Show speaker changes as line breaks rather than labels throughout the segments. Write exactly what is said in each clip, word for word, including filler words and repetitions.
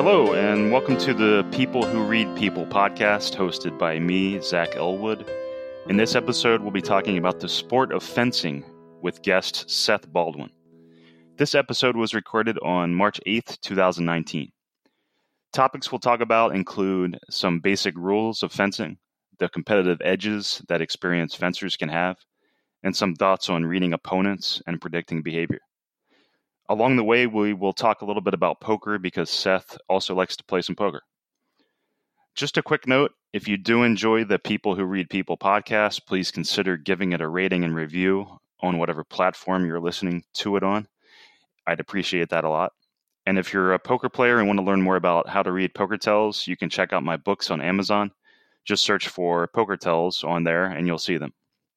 Hello, and welcome to the People Who Read People podcast, hosted by me, Zach Elwood. In this episode, we'll be talking about the sport of fencing with guest Seth Baldwin. This episode was recorded on March eighth, twenty nineteen. Topics we'll talk about include some basic rules of fencing, the competitive edges that experienced fencers can have, and some thoughts on reading opponents and predicting behavior. Along the way, we will talk a little bit about poker because Seth also likes to play some poker. Just a quick note, if you do enjoy the People Who Read People podcast, please consider giving it a rating and review on whatever platform you're listening to it on. I'd appreciate that a lot. And if you're a poker player and want to learn more about how to read poker tells, you can check out my books on Amazon. Just search for poker tells on there and you'll see them.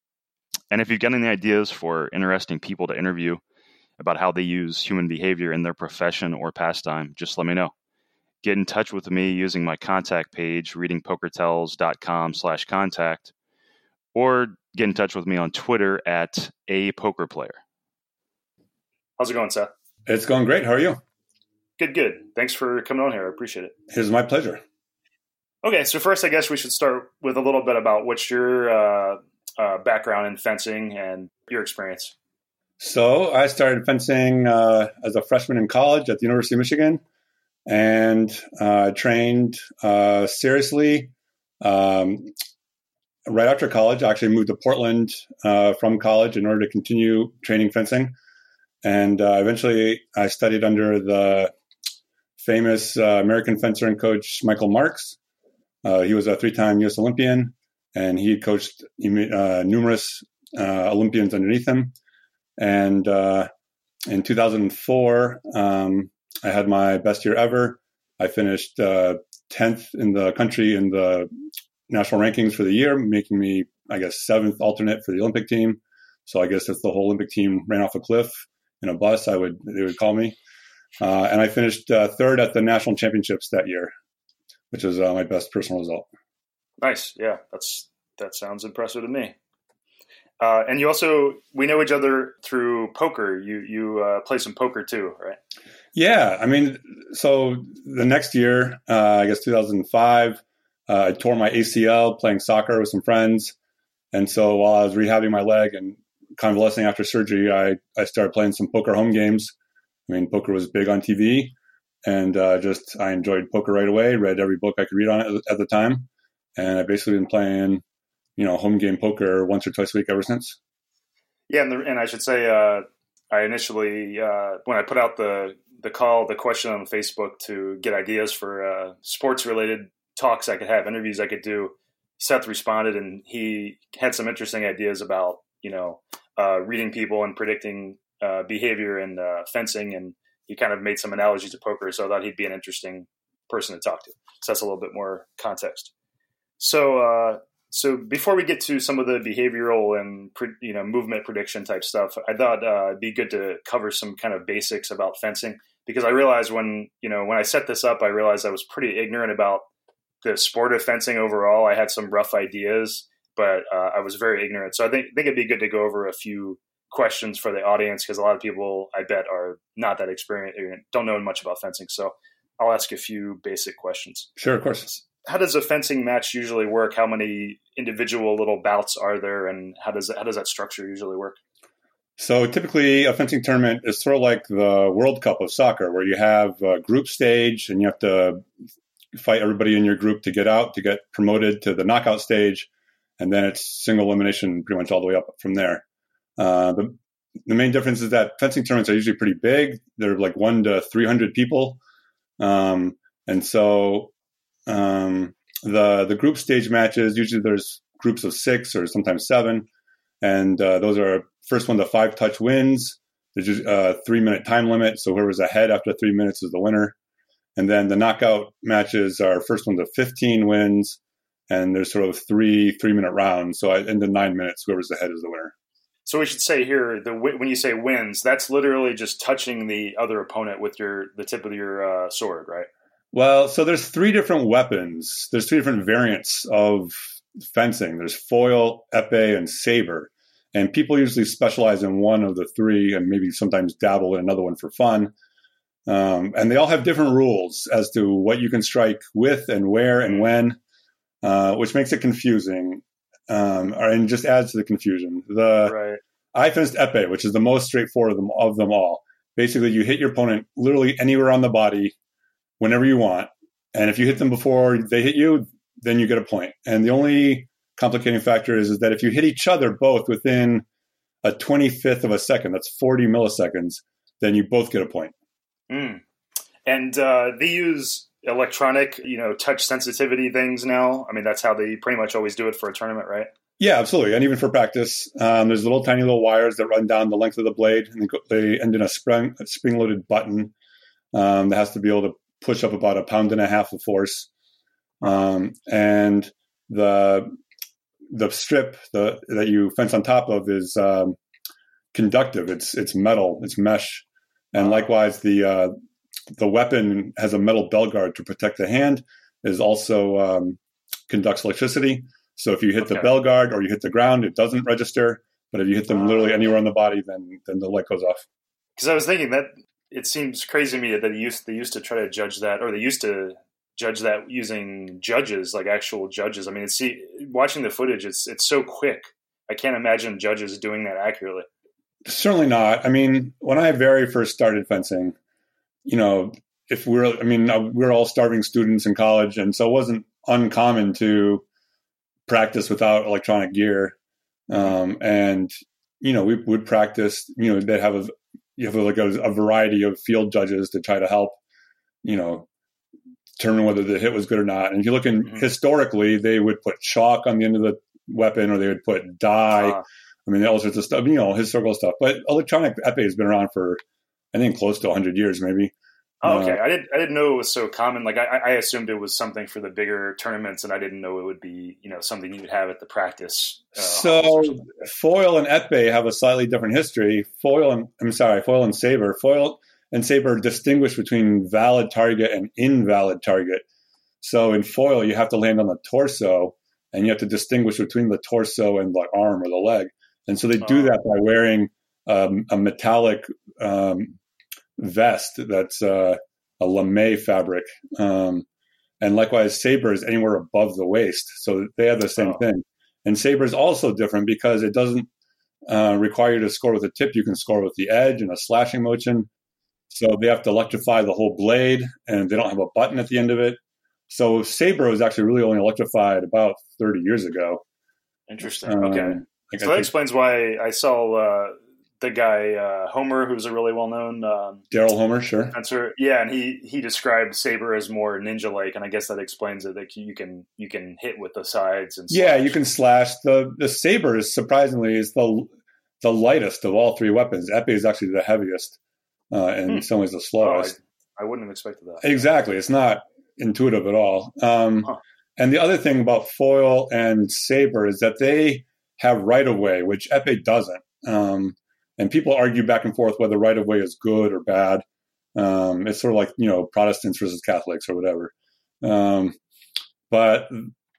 And if you've got any ideas for interesting people to interview about how they use human behavior in their profession or pastime, just let me know. Get in touch with me using my contact page, readingpokertells.com slash contact, or get in touch with me on Twitter at a poker player.
How's it going, Seth?
It's going great. How are you?
Good, good. Thanks for coming on here. I appreciate it.
It's my pleasure.
Okay, so first, I guess we should start with a little bit about what's your uh, uh, background in fencing and your experience.
So I started fencing uh, as a freshman in college at the University of Michigan, and uh, trained uh, seriously. Um, right after college, I actually moved to Portland uh, from college in order to continue training fencing. And uh, eventually I studied under the famous uh, American fencer and coach, Michael Marks. Uh, he was a three-time U S Olympian, and he had coached uh, numerous uh, Olympians underneath him. And uh, in two thousand four, um, I had my best year ever. I finished uh, tenth in the country in the national rankings for the year, making me, I guess, seventh alternate for the Olympic team. So I guess if the whole Olympic team ran off a cliff in a bus, I would they would call me. Uh, and I finished uh, third at the national championships that year, which was uh, my best personal result.
Nice. Yeah, that's that sounds impressive to me. Uh, and you also, we know each other through poker. You you uh, play some poker too, right?
Yeah. I mean, so the next year, uh, I guess two thousand five, uh, I tore my A C L playing soccer with some friends. And so while I was rehabbing my leg and convalescing after surgery, I, I started playing some poker home games. I mean, poker was big on T V, and uh, just I enjoyed poker right away, read every book I could read on it at the time. And I've basically been playing, you know, home game poker once or twice a week ever since.
Yeah, and, the, and I should say, uh, I initially, uh, when I put out the the call, the question on Facebook to get ideas for uh, sports-related talks I could have, interviews I could do, Seth responded, and he had some interesting ideas about, you know, uh, reading people and predicting uh, behavior and uh, fencing, and he kind of made some analogies to poker, so I thought he'd be an interesting person to talk to. So that's a little bit more context. So, uh, So before we get to some of the behavioral and, you know, movement prediction type stuff, I thought uh, it'd be good to cover some kind of basics about fencing, because I realized when, you know, when I set this up, I realized I was pretty ignorant about the sport of fencing overall. I had some rough ideas, but uh, I was very ignorant. So I think, think it'd be good to go over a few questions for the audience, because a lot of people, I bet, are not that experienced, don't know much about fencing. So I'll ask a few basic questions.
Sure, of course.
How does a fencing match usually work? How many individual little bouts are there, and how does that, how does that structure usually work?
So typically a fencing tournament is sort of like the World Cup of soccer, where you have a group stage and you have to fight everybody in your group to get out, to get promoted to the knockout stage. And then it's single elimination pretty much all the way up from there. Uh, the, the main difference is that fencing tournaments are usually pretty big. They're like one to three hundred people. Um, and so Um, the the group stage matches, usually there's groups of six or sometimes seven, and uh, those are first one to five touch wins. There's just a three minute time limit, so whoever's ahead after three minutes is the winner. And then the knockout matches are first one to fifteen wins, and there's sort of three three minute rounds. So in the nine minutes, whoever's ahead is the winner.
So we should say here, the when you say wins, that's literally just touching the other opponent with your the tip of your uh, sword, right?
Well, so there's three different weapons. There's three different variants of fencing. There's foil, epee, and saber. And people usually specialize in one of the three and maybe sometimes dabble in another one for fun. Um, and they all have different rules as to what you can strike with and where and when, uh, which makes it confusing, um, and just adds to the confusion. The
Right.
I fenced epee, which is the most straightforward of them, of them all. Basically, you hit your opponent literally anywhere on the body, whenever you want. And if you hit them before they hit you, then you get a point. And the only complicating factor is, is that if you hit each other both within a twenty-fifth of a second, that's forty milliseconds, then you both get a point.
Mm. And uh, they use electronic, you know, touch sensitivity things now. I mean, that's how they pretty much always do it for a tournament, right?
Yeah, absolutely. And even for practice, um, there's little tiny little wires that run down the length of the blade, and they, go, they end in a spring, a spring-loaded button um, that has to be able to push up about a pound and a half of force. Um, and the the strip the, that you fence on top of is um, conductive. It's it's metal. It's mesh. And likewise, the uh, the weapon has a metal bell guard to protect the hand. Is also um, conducts electricity. So if you hit
Okay.
the bell guard or you hit the ground, it doesn't register. But if you hit them literally anywhere on the body, then then the light goes off.
Because I was thinking that it seems crazy to me that they used they used to try to judge that, or they used to judge that using judges, like actual judges. I mean, it's see watching the footage, it's it's so quick. I can't imagine judges doing that accurately.
Certainly not. I mean, when I very first started fencing, you know, if we're, I mean, we're all starving students in college, and so it wasn't uncommon to practice without electronic gear. Um, and, you know, we would practice, you know, they have a, you have like a, a variety of field judges to try to help, you know, determine whether the hit was good or not. And if you look in
Mm-hmm.
historically, they would put chalk on the end of the weapon, or they would put dye.
Uh,
I mean, all sorts of stuff, you know, historical stuff. But electronic epee has been around for, I think, close to one hundred years, maybe.
oh, okay,
Uh,
I didn't I didn't know it was so common. Like I, I assumed it was something for the bigger tournaments, and I didn't know it would be, you know, something you would have at the practice. Uh,
So
halls or something.
foil and epee have a slightly different history. Foil and I'm sorry, foil and saber. Foil and saber distinguish between valid target and invalid target. So in foil, you have to land on the torso, and you have to distinguish between the torso and the arm or the leg. And so they do
Oh.
that by wearing um, a metallic um, vest that's uh, a lame fabric. Um, and likewise, saber is anywhere above the waist. So they have the same
Oh.
thing. And saber is also different because it doesn't uh, require you to score with a tip. You can score with the edge and a slashing motion. So they have to electrify the whole blade, and they don't have a button at the end of it. So saber was actually really only electrified about thirty years ago.
Interesting.
Um,
Okay,
like
so
I
that
think
explains why I saw uh, the guy uh, Homer, who's a really well-known um,
Daryl Homer, sure.
fencer. Yeah, and he he described saber as more ninja-like, and I guess that explains it. That you can you can hit with the sides and
Yeah,
slash.
you can slash. The the saber is surprisingly is the the lightest of all three weapons. Epee is actually the heaviest, uh, and
Hmm.
in some ways the
Oh, I,
slowest.
I wouldn't have expected that.
Exactly, it's not intuitive at all. Um,
Huh.
And the other thing about foil and saber is that they have right of way, which epee doesn't. Um, and people argue back and forth whether right of way is good or bad. Um, it's sort of like, you know, Protestants versus Catholics or whatever. Um, but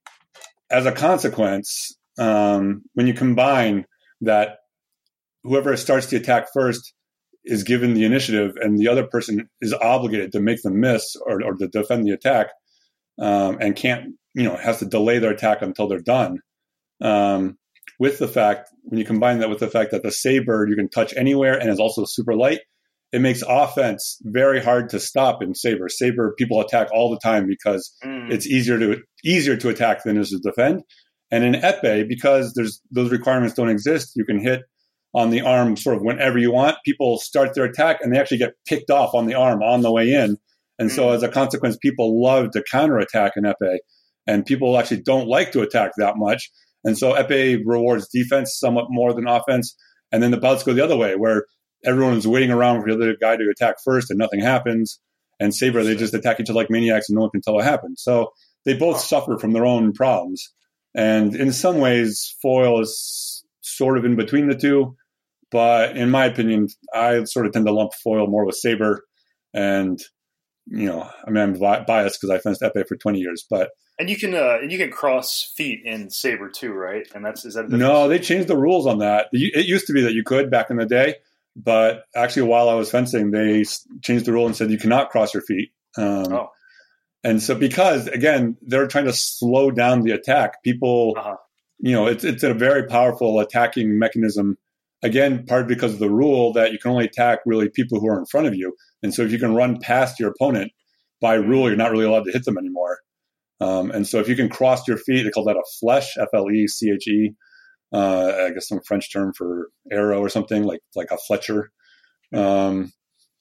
as a consequence, um, when you combine that, whoever starts the attack first is given the initiative, and the other person is obligated to make them miss or, or to defend the attack, um, and can't, you know, has to delay their attack until they're done. Um, with the fact, when you combine that with the fact that the saber you can touch anywhere and is also super light, it makes offense very hard to stop in saber. Saber people attack all the time because
Mm.
it's easier to easier to attack than it is to defend. And in epee, because there's those requirements don't exist, you can hit on the arm sort of whenever you want. People start their attack and they actually get picked off on the arm on the way in. And so
Mm.
as a consequence, people love to counterattack in epee, and people actually don't like to attack that much. And so epee rewards defense somewhat more than offense. And then the bouts go the other way, where everyone is waiting around for the other guy to attack first and nothing happens. And saber, they just attack each other like maniacs and no one can tell what happened. So they both suffer from their own problems. And in some ways, foil is sort of in between the two. But in my opinion, I sort of tend to lump foil more with saber. And, you know, I mean, I'm bi- biased because I fenced epee for twenty years. But
And you can uh, and you can cross feet in saber too, right? And that's is that a difference?
no, they changed the rules on that. It used to be that you could back in the day. but actually, while I was fencing, they changed the rule and said you cannot cross your feet. Um, oh. And so, because again, they're trying to slow down the attack. People, uh-huh. you know, it's it's a very powerful attacking mechanism. Again, part because of the rule that you can only attack really people who are in front of you. And so, if you can run past your opponent, by rule, you're not really allowed to hit them anymore. Um, and so, if you can cross your feet, they call that a flèche, F L E C H E. Uh, I guess some French term for arrow or something like like a Fletcher. Um,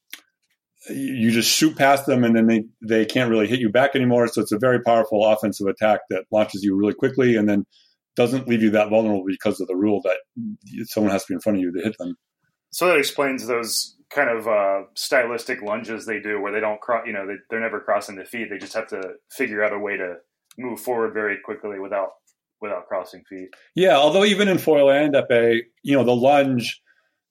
you just shoot past them, and then they, they can't really hit you back anymore. So it's a very powerful offensive attack that launches you really quickly, and then doesn't leave you that vulnerable because of the rule that someone has to be in front of you to hit them.
So that explains those kind of uh, stylistic lunges they do, where they don't cross. You know, they, they're never crossing the feet. They just have to figure out a way to move forward very quickly without. without crossing feet.
Yeah, although even in foil and epee, you know, the lunge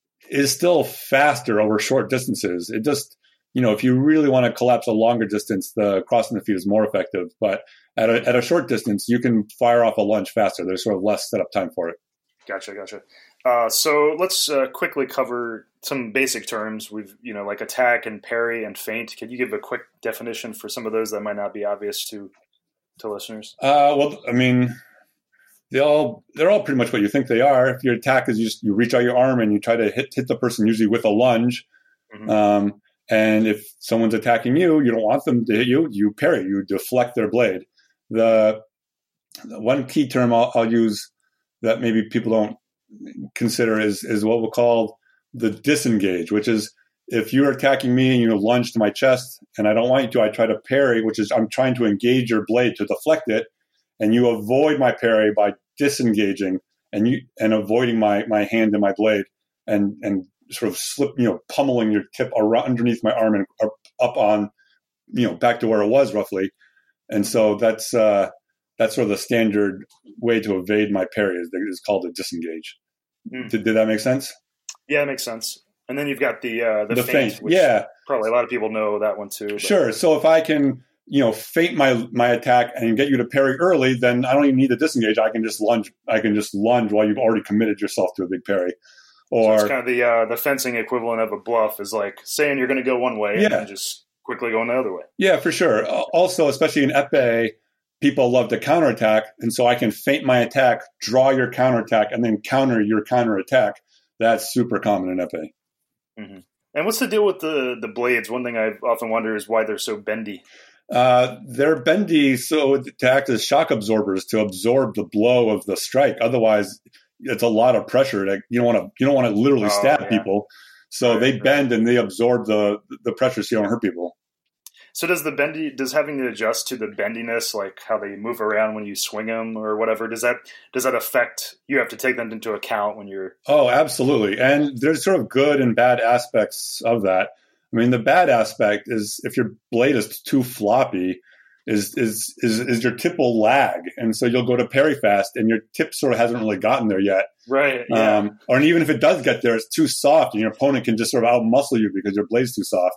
is still faster over short distances. It just, you know, if you really want to collapse a longer distance, the crossing the feet is more effective. But at a, at a short distance, you can fire off a lunge faster. There's sort of less setup time for it.
Gotcha, gotcha. Uh, so let's uh, quickly cover some basic terms. We've, you know, like attack and parry and feint. Can you give a quick definition for some of those that might not be obvious to to listeners?
Uh, well, I mean... They all they're all pretty much what you think they are. If your attack is you just you reach out your arm and you try to hit hit the person usually with a lunge, mm-hmm. um, and if someone's attacking you, you don't want them to hit you. You parry, you deflect their blade. The, the one key term I'll, I'll use that maybe people don't consider is is what we'll call the disengage, which is if you're attacking me and you lunge to my chest and I don't want you to, I try to parry, which is I'm trying to engage your blade to deflect it. And you avoid my parry by disengaging and you and avoiding my, my hand and my blade and, and sort of slip, you know, pummeling your tip around underneath my arm and up, up on, you know, back to where it was roughly. And so that's uh, that's sort of the standard way to evade my parry is, is called a disengage. Mm. Did, did that make sense?
Yeah, it makes sense. And then you've got the uh, the,
the
feint,
feint.
Which
yeah.
Probably a lot of people know that one too. But.
Sure. So if I can, you know, feint my my attack and get you to parry early, then I don't even need to disengage. I can just lunge. I can just lunge while you've already committed yourself to a big parry. Or
so it's kind of the uh, the fencing equivalent of a bluff is like saying you're going to go one way yeah. and then just quickly going the other way.
Yeah, for sure. Also, especially in epee, people love to counterattack, and so I can feint my attack, draw your counterattack, and then counter your counterattack. That's super common in epee.
Mm-hmm. And what's the deal with the the blades? One thing I've often wondered is why they're so bendy.
Uh, they're bendy so to act as shock absorbers to absorb the blow of the strike. Otherwise, it's a lot of pressure. That you don't want to you don't want to literally oh, stab yeah. people. So right, they right. bend and they absorb the the pressure so you don't hurt people.
So does the bendy does having to adjust to the bendiness, like how they move around when you swing them or whatever? Does that does that affect? You have to take that into account when you're.
Oh, absolutely. And there's sort of good and bad aspects of that. I mean, the bad aspect is if your blade is too floppy, is is is, is your tip will lag, and so you'll go to parry fast, and your tip sort of hasn't really gotten there yet.
Right. Yeah.
Um, or even if it does get there, it's too soft, and your opponent can just sort of outmuscle you because your blade's too soft.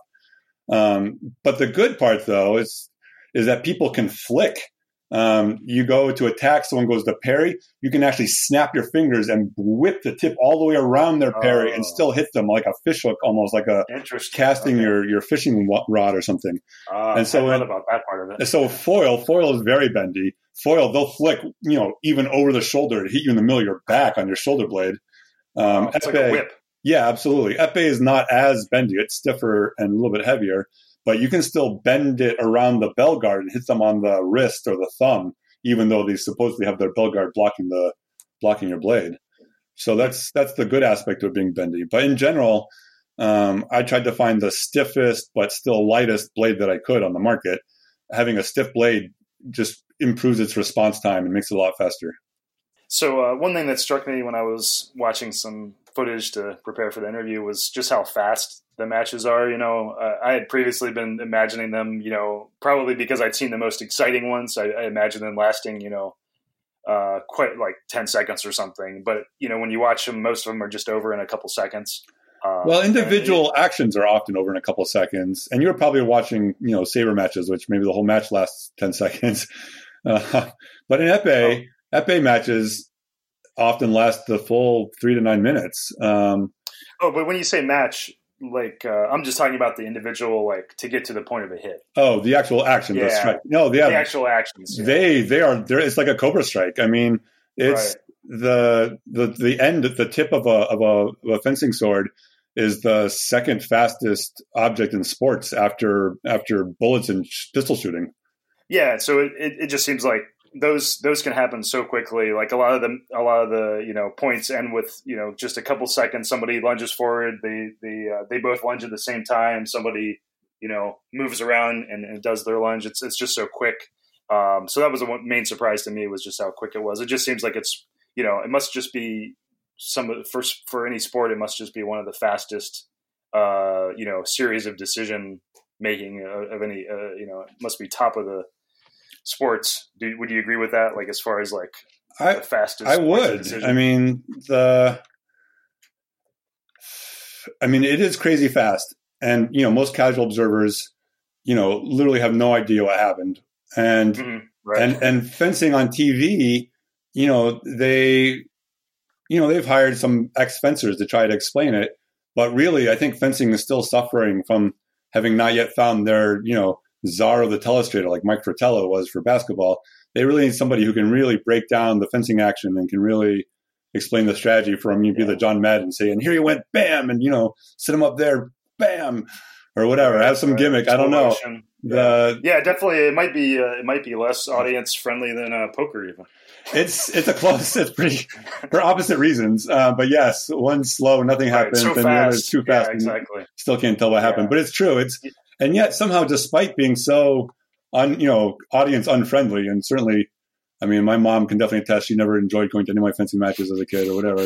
Um, but the good part, though, is is that people can flick. Um, you go to attack, someone goes to parry, you can actually snap your fingers and whip the tip all the way around their parry oh. and still hit them like a fish hook, almost like a casting okay. your, your fishing rod or something.
Uh, and so I thought about that part of it.
So foil, foil is very bendy. Foil, they'll flick, you know, even over the shoulder to hit you in the middle of your back on your shoulder blade. Um,
oh, it's epee, like a whip.
Yeah, absolutely. Epee is not as bendy. It's stiffer and a little bit heavier. But you can still bend it around the bell guard and hit them on the wrist or the thumb, even though they supposedly have their bell guard blocking the blocking your blade. So that's that's the good aspect of being bendy. But in general, um, I tried to find the stiffest but still lightest blade that I could on the market. Having a stiff blade just improves its response time and makes it a lot faster.
So uh, one thing that struck me when I was watching some footage to prepare for the interview was just how fast the matches are. You know, uh, I had previously been imagining them, you know, probably because I'd seen the most exciting ones. I, I imagined them lasting, you know, uh, quite like ten seconds or something. But, you know, when you watch them, most of them are just over in a couple seconds. Uh,
well, individual it, actions are often over in a couple of seconds. And you're probably watching, you know, saber matches, which maybe the whole match lasts ten seconds. Uh, but in epee, oh. epee matches, often last the full three to nine minutes. Um,
oh, but when you say match, like uh, I'm just talking about the individual, like to get to the point of a hit.
Oh, the actual action.
Yeah.
The strike. No, the,
the actual actions.
Yeah. They they are there. It's like a cobra strike. I mean, it's
right.
the the the end, the tip of a of a, of a fencing sword is the second fastest object in sports after after bullets and pistol shooting.
Yeah, so it, it, it just seems like those those can happen so quickly. Like a lot of them, a lot of the you know points end with you know just a couple seconds. Somebody lunges forward, they they uh, they both lunge at the same time. Somebody you know moves around and, and does their lunge. It's it's just so quick. Um, so that was the main surprise to me was just how quick it was. It just seems like it's you know it must just be some for for any sport. It must just be one of the fastest uh, you know series of decision making of, of any uh, you know it must be top of the sports. Do, would you agree with that? Like as far as like
I,
the fastest,
I would. I mean the, I mean it is crazy fast, and you know most casual observers, you know, literally have no idea what happened, and
mm-hmm. right.
and and fencing on T V, you know they, you know they've hired some ex fencers to try to explain it, but really I think fencing is still suffering from having not yet found their you know. czar of the telestrator like Mike Fratello was for basketball. They really need somebody who can really break down the fencing action and can really explain the strategy for him. You'd be
yeah.
the John Madden, say, and here he went, bam, and, you know, sit him up there, bam, or whatever. Right, have some right. gimmick. I don't know.
Yeah.
The,
yeah, definitely. It might be uh, it might be less audience friendly than uh, poker even.
It's it's a close. It's pretty for opposite reasons. Uh, but yes, one's slow, nothing
right,
happens,
so
and the other's too fast.
Yeah, exactly.
Still can't tell what happened. Yeah. But it's true. It's and yet somehow, despite being so un, you know, audience unfriendly, and certainly, I mean, my mom can definitely attest she never enjoyed going to any of my fencing matches as a kid or whatever.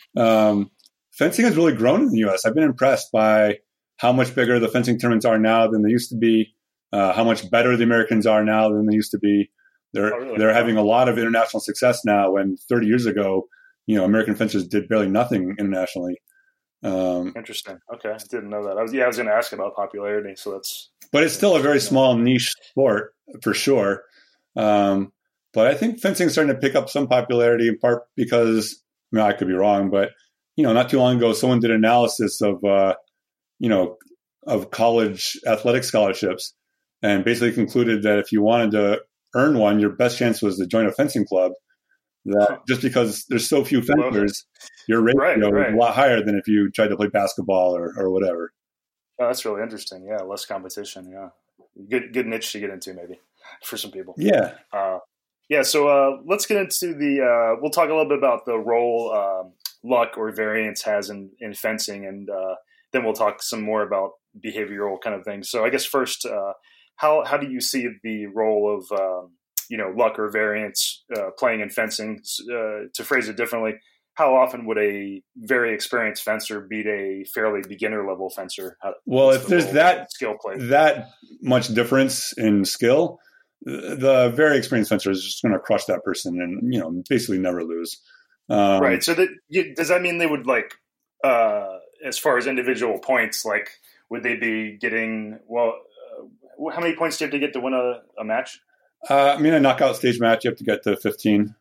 Um, fencing has really grown in the U S. I've been impressed by how much bigger the fencing tournaments are now than they used to be. Uh, how much better the Americans are now than they used to be. They're oh, really? they're having a lot of international success now. When thirty years ago, you know, American fencers did barely nothing internationally. Um,
Interesting. Okay, I didn't know that. I was yeah, I was going to ask about popularity. So that's.
But it's still a very small niche sport for sure. Um, but I think fencing is starting to pick up some popularity in part because I mean I could be wrong, but you know, not too long ago, someone did analysis of uh, you know of college athletic scholarships. And basically concluded that if you wanted to earn one, your best chance was to join a fencing club. That just because there's so few fencers, your ratio
right, right.
is a lot higher than if you tried to play basketball or, or whatever.
Oh, that's really interesting. Yeah, less competition. Yeah, good good niche to get into maybe for some people.
Yeah,
uh, yeah. So uh, let's get into the. Uh, we'll talk a little bit about the role um, luck or variance has in, in fencing, and uh, then we'll talk some more about behavioral kind of things. So I guess first. Uh, How how do you see the role of um, you know luck or variance uh, playing in fencing? Uh, to phrase it differently, how often would a very experienced fencer beat a fairly beginner level fencer? How,
well, if the there's that
skill play
that much difference in skill, the very experienced fencer is just going to crush that person and you know basically never lose. Um,
right. So that, does that mean they would like uh, as far as individual points? Like, would they be getting well? How many points do you have to get to win a, a match?
Uh, I mean, a knockout stage match, you have to get to fifteen.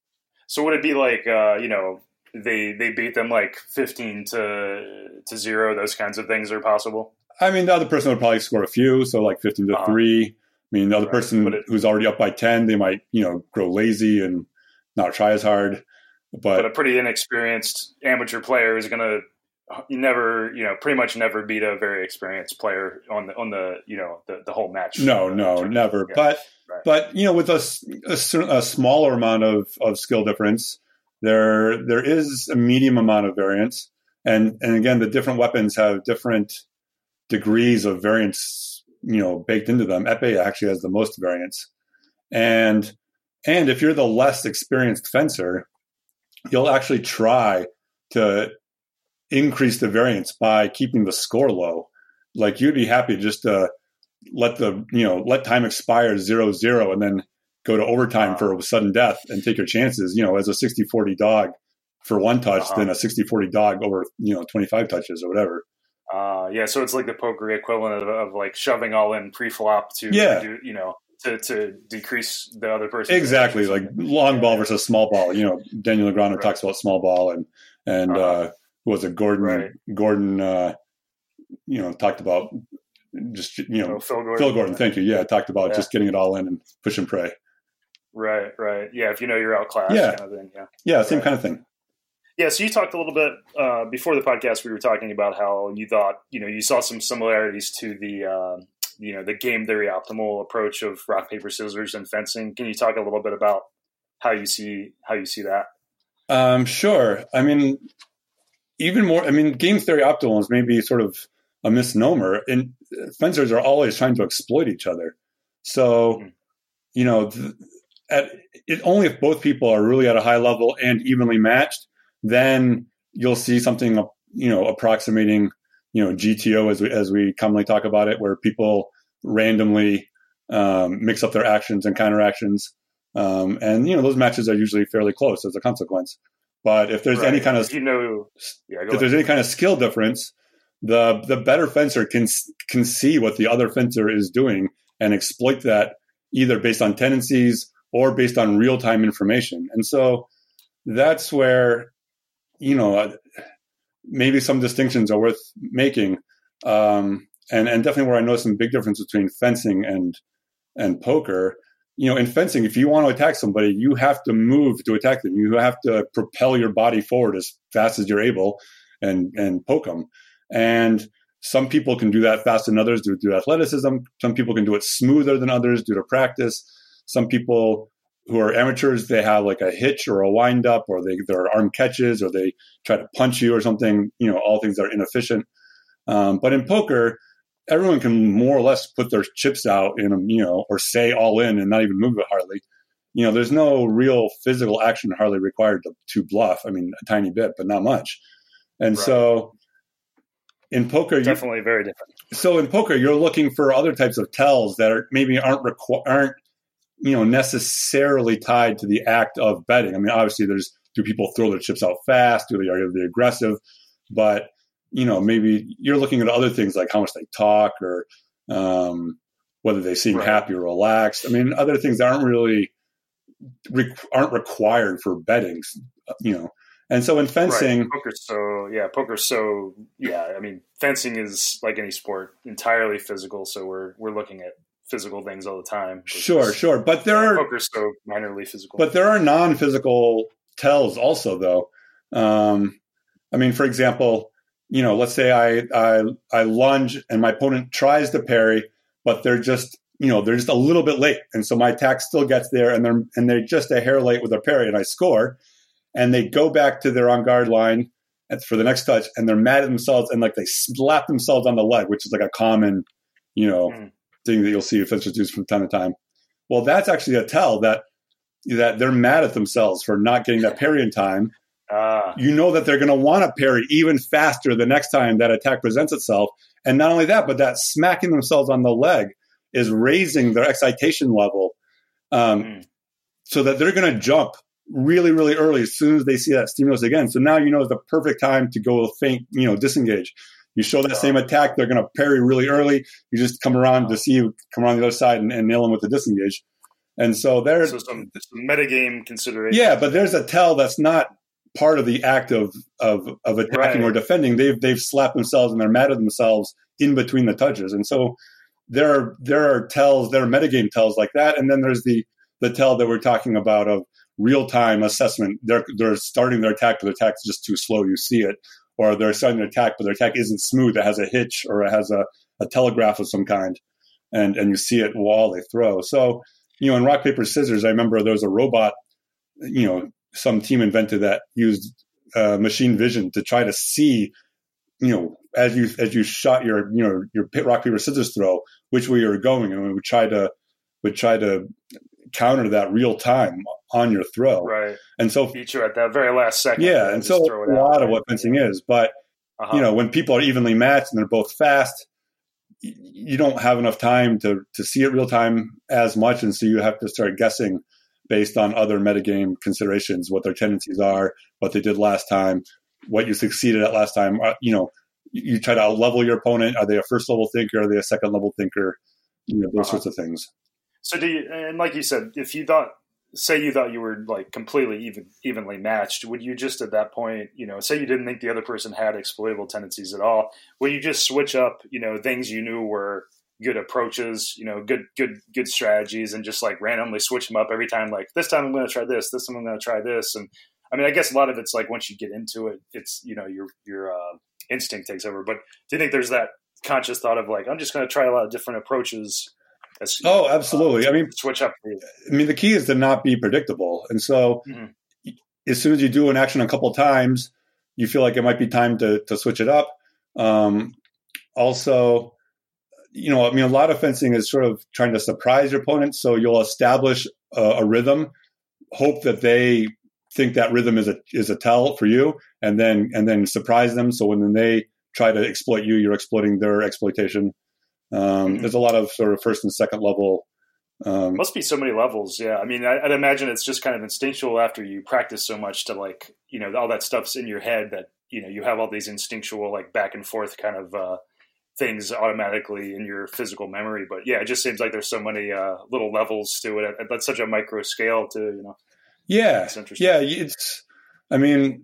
So would it be like, uh, you know, they they beat them like fifteen to to zero? Those kinds of things are possible?
I mean, the other person would probably score a few, so like fifteen to uh-huh. three. I mean, the other right. person it, who's already up by ten, they might, you know, grow lazy and not try as hard. But,
but a pretty inexperienced amateur player is going to You never, you know, pretty much never beat a very experienced player on the on the you know the, the whole match.
No, no, never. Yeah. But right. but you know, with a, a, a smaller amount of, of skill difference, there there is a medium amount of variance, and and again, the different weapons have different degrees of variance, you know, baked into them. Epee actually has the most variance, and and if you're the less experienced fencer, you'll actually try to increase the variance by keeping the score low. Like you'd be happy just to let the, you know, let time expire zero, zero, and then go to overtime uh-huh. for sudden death and take your chances, you know, as a sixty forty dog for one touch uh-huh. than a sixty forty dog over, you know, twenty-five touches or whatever.
Uh, yeah. So it's like the poker equivalent of, of like shoving all in pre-flop to,
yeah.
do, you know, to, to decrease the other person.
Exactly, like long ball versus small ball. You know, Daniel Negreanu right. talks about small ball, and and uh-huh. uh, who was it? Gordon. Right. Gordon. Uh, you know, talked about just you know
oh, Phil Gordon.
Phil Gordon. Thank you. Yeah, talked about yeah. just getting it all in and push and pray.
Right, right. Yeah, if you know you're outclassed,
yeah,
kind of thing. Yeah,
yeah, same
right.
kind of thing.
Yeah, so you talked a little bit uh, before the podcast. We were talking about how you thought, you know, you saw some similarities to the, uh, you know, the game theory optimal approach of rock paper scissors and fencing. Can you talk a little bit about how you see how you see that?
Um, sure. I mean, even more. I mean, game theory optimal is maybe sort of a misnomer, and fencers are always trying to exploit each other. So, mm-hmm. you know, th- at it only if both people are really at a high level and evenly matched, then you'll see something, you know, approximating, you know, G T O as we, as we commonly talk about it, where people randomly um, mix up their actions and counteractions. Um, and, you know, those matches are usually fairly close as a consequence. But if there's
right.
any kind of,
you know, yeah,
if there's any kind of skill difference, the the better fencer can can see what the other fencer is doing and exploit that either based on tendencies or based on real-time information. And so that's where, you know, maybe some distinctions are worth making. Um, and, and definitely where I know some big difference between fencing and and poker. You know, in fencing, if you want to attack somebody, you have to move to attack them. You have to propel your body forward as fast as you're able and, and poke them. And some people can do that faster than others due to athleticism. Some people can do it smoother than others due to practice. Some people who are amateurs, they have like a hitch or a wind up, or they their arm catches, or they try to punch you or something. You know, all things are inefficient. Um, but in poker, everyone can more or less put their chips out in a, you know, or say all in and not even move it hardly. You know, there's no real physical action hardly required to, to bluff. I mean, a tiny bit, but not much. And
right.
so in poker,
definitely
you,
very different.
So in poker, you're looking for other types of tells that are maybe aren't requ- aren't you know necessarily tied to the act of betting. I mean, obviously, there's do people throw their chips out fast? Do they are they aggressive? But you know, maybe you're looking at other things like how much they talk or um, whether they seem right. happy or relaxed. I mean, other things that aren't really re- aren't required for betting. You know. And so in fencing,
right. poker's so yeah, poker's so yeah. I mean, fencing is like any sport, entirely physical. So we're we're looking at physical things all the time.
Sure,
is,
sure, but there are
poker's so minorly physical.
But there are non-physical tells also, though. Um, I mean, for example, you know, let's say I I I lunge and my opponent tries to parry, but they're just you know they're just a little bit late, and so my attack still gets there, and they're and they're just a hair late with their parry, and I score. And they go back to their on-guard line for the next touch, and they're mad at themselves, and like they slap themselves on the leg, which is like a common, you know, mm. thing that you'll see fencers do from time to time. Well, that's actually a tell that that they're mad at themselves for not getting that parry in time. Uh. You know that they're going to want to parry even faster the next time that attack presents itself. And not only that, but that smacking themselves on the leg is raising their excitation level um, mm. so that they're going to jump really, really early as soon as they see that stimulus again. So now you know it's the perfect time to go feint, you know, disengage. You show that same attack, they're going to parry really early. You just come around to see you come around the other side and, and nail them with the disengage. And so there's
so some, some metagame consideration.
Yeah, but there's a tell that's not part of the act of of, of attacking right. or defending. They've they've slapped themselves and they're mad at themselves in between the touches. And so there are there are tells, there are metagame tells like that. And then there's the the tell that we're talking about of real-time assessment. They're they're starting their attack, but their attack is just too slow. You see it. Or they're starting their attack, but their attack isn't smooth. It has a hitch or it has a, a telegraph of some kind. And and you see it while they throw. So, you know, in rock, paper, scissors, I remember there was a robot, you know, some team invented that used uh, machine vision to try to see, you know, as you as you shot your, you know, your rock, paper, scissors throw, which way you were going. And we would try to would try to counter that real time on your throw.
Right.
And so
beat you at that very last second.
Yeah. And so a lot out, of right? what fencing yeah. is, but uh-huh. you know, when people are evenly matched and they're both fast, y- you don't have enough time to, to see it real time as much. And so you have to start guessing based on other metagame considerations, what their tendencies are, what they did last time, what you succeeded at last time. Uh, you know, you, you try to out level your opponent. Are they a first level thinker? Are they a second level thinker? You know, those uh-huh. sorts of things.
So do you, and like you said, if you thought, say you thought you were like completely even, evenly matched, would you just at that point, you know, say you didn't think the other person had exploitable tendencies at all, would you just switch up, you know, things you knew were good approaches, you know, good, good, good strategies, and just like randomly switch them up every time? Like, this time I'm going to try this, this time I'm going to try this. And I mean, I guess a lot of it's like, once you get into it, it's, you know, your, your uh, instinct takes over. But do you think there's that conscious thought of like, I'm just going to try a lot of different approaches? As,
oh, absolutely.
Uh,
I mean,
switch up.
I mean, the key is to not be predictable. And so mm-hmm. as soon as you do an action a couple of times, you feel like it might be time to, to switch it up. Um, also, you know, I mean, a lot of fencing is sort of trying to surprise your opponent. So you'll establish a, a rhythm, hope that they think that rhythm is a, is a tell for you, and then, and then surprise them. So when they try to exploit you, you're exploiting their exploitation. Um, mm-hmm. There's a lot of sort of first and second level. Um,
Must be so many levels. Yeah. I mean, I, I'd imagine it's just kind of instinctual after you practice so much to like, you know, all that stuff's in your head that, you know, you have all these instinctual, like back and forth kind of, uh, things automatically in your physical memory. But yeah, it just seems like there's so many, uh, little levels to it. That's such a micro scale too, you know?
Yeah. Yeah. It's, I mean,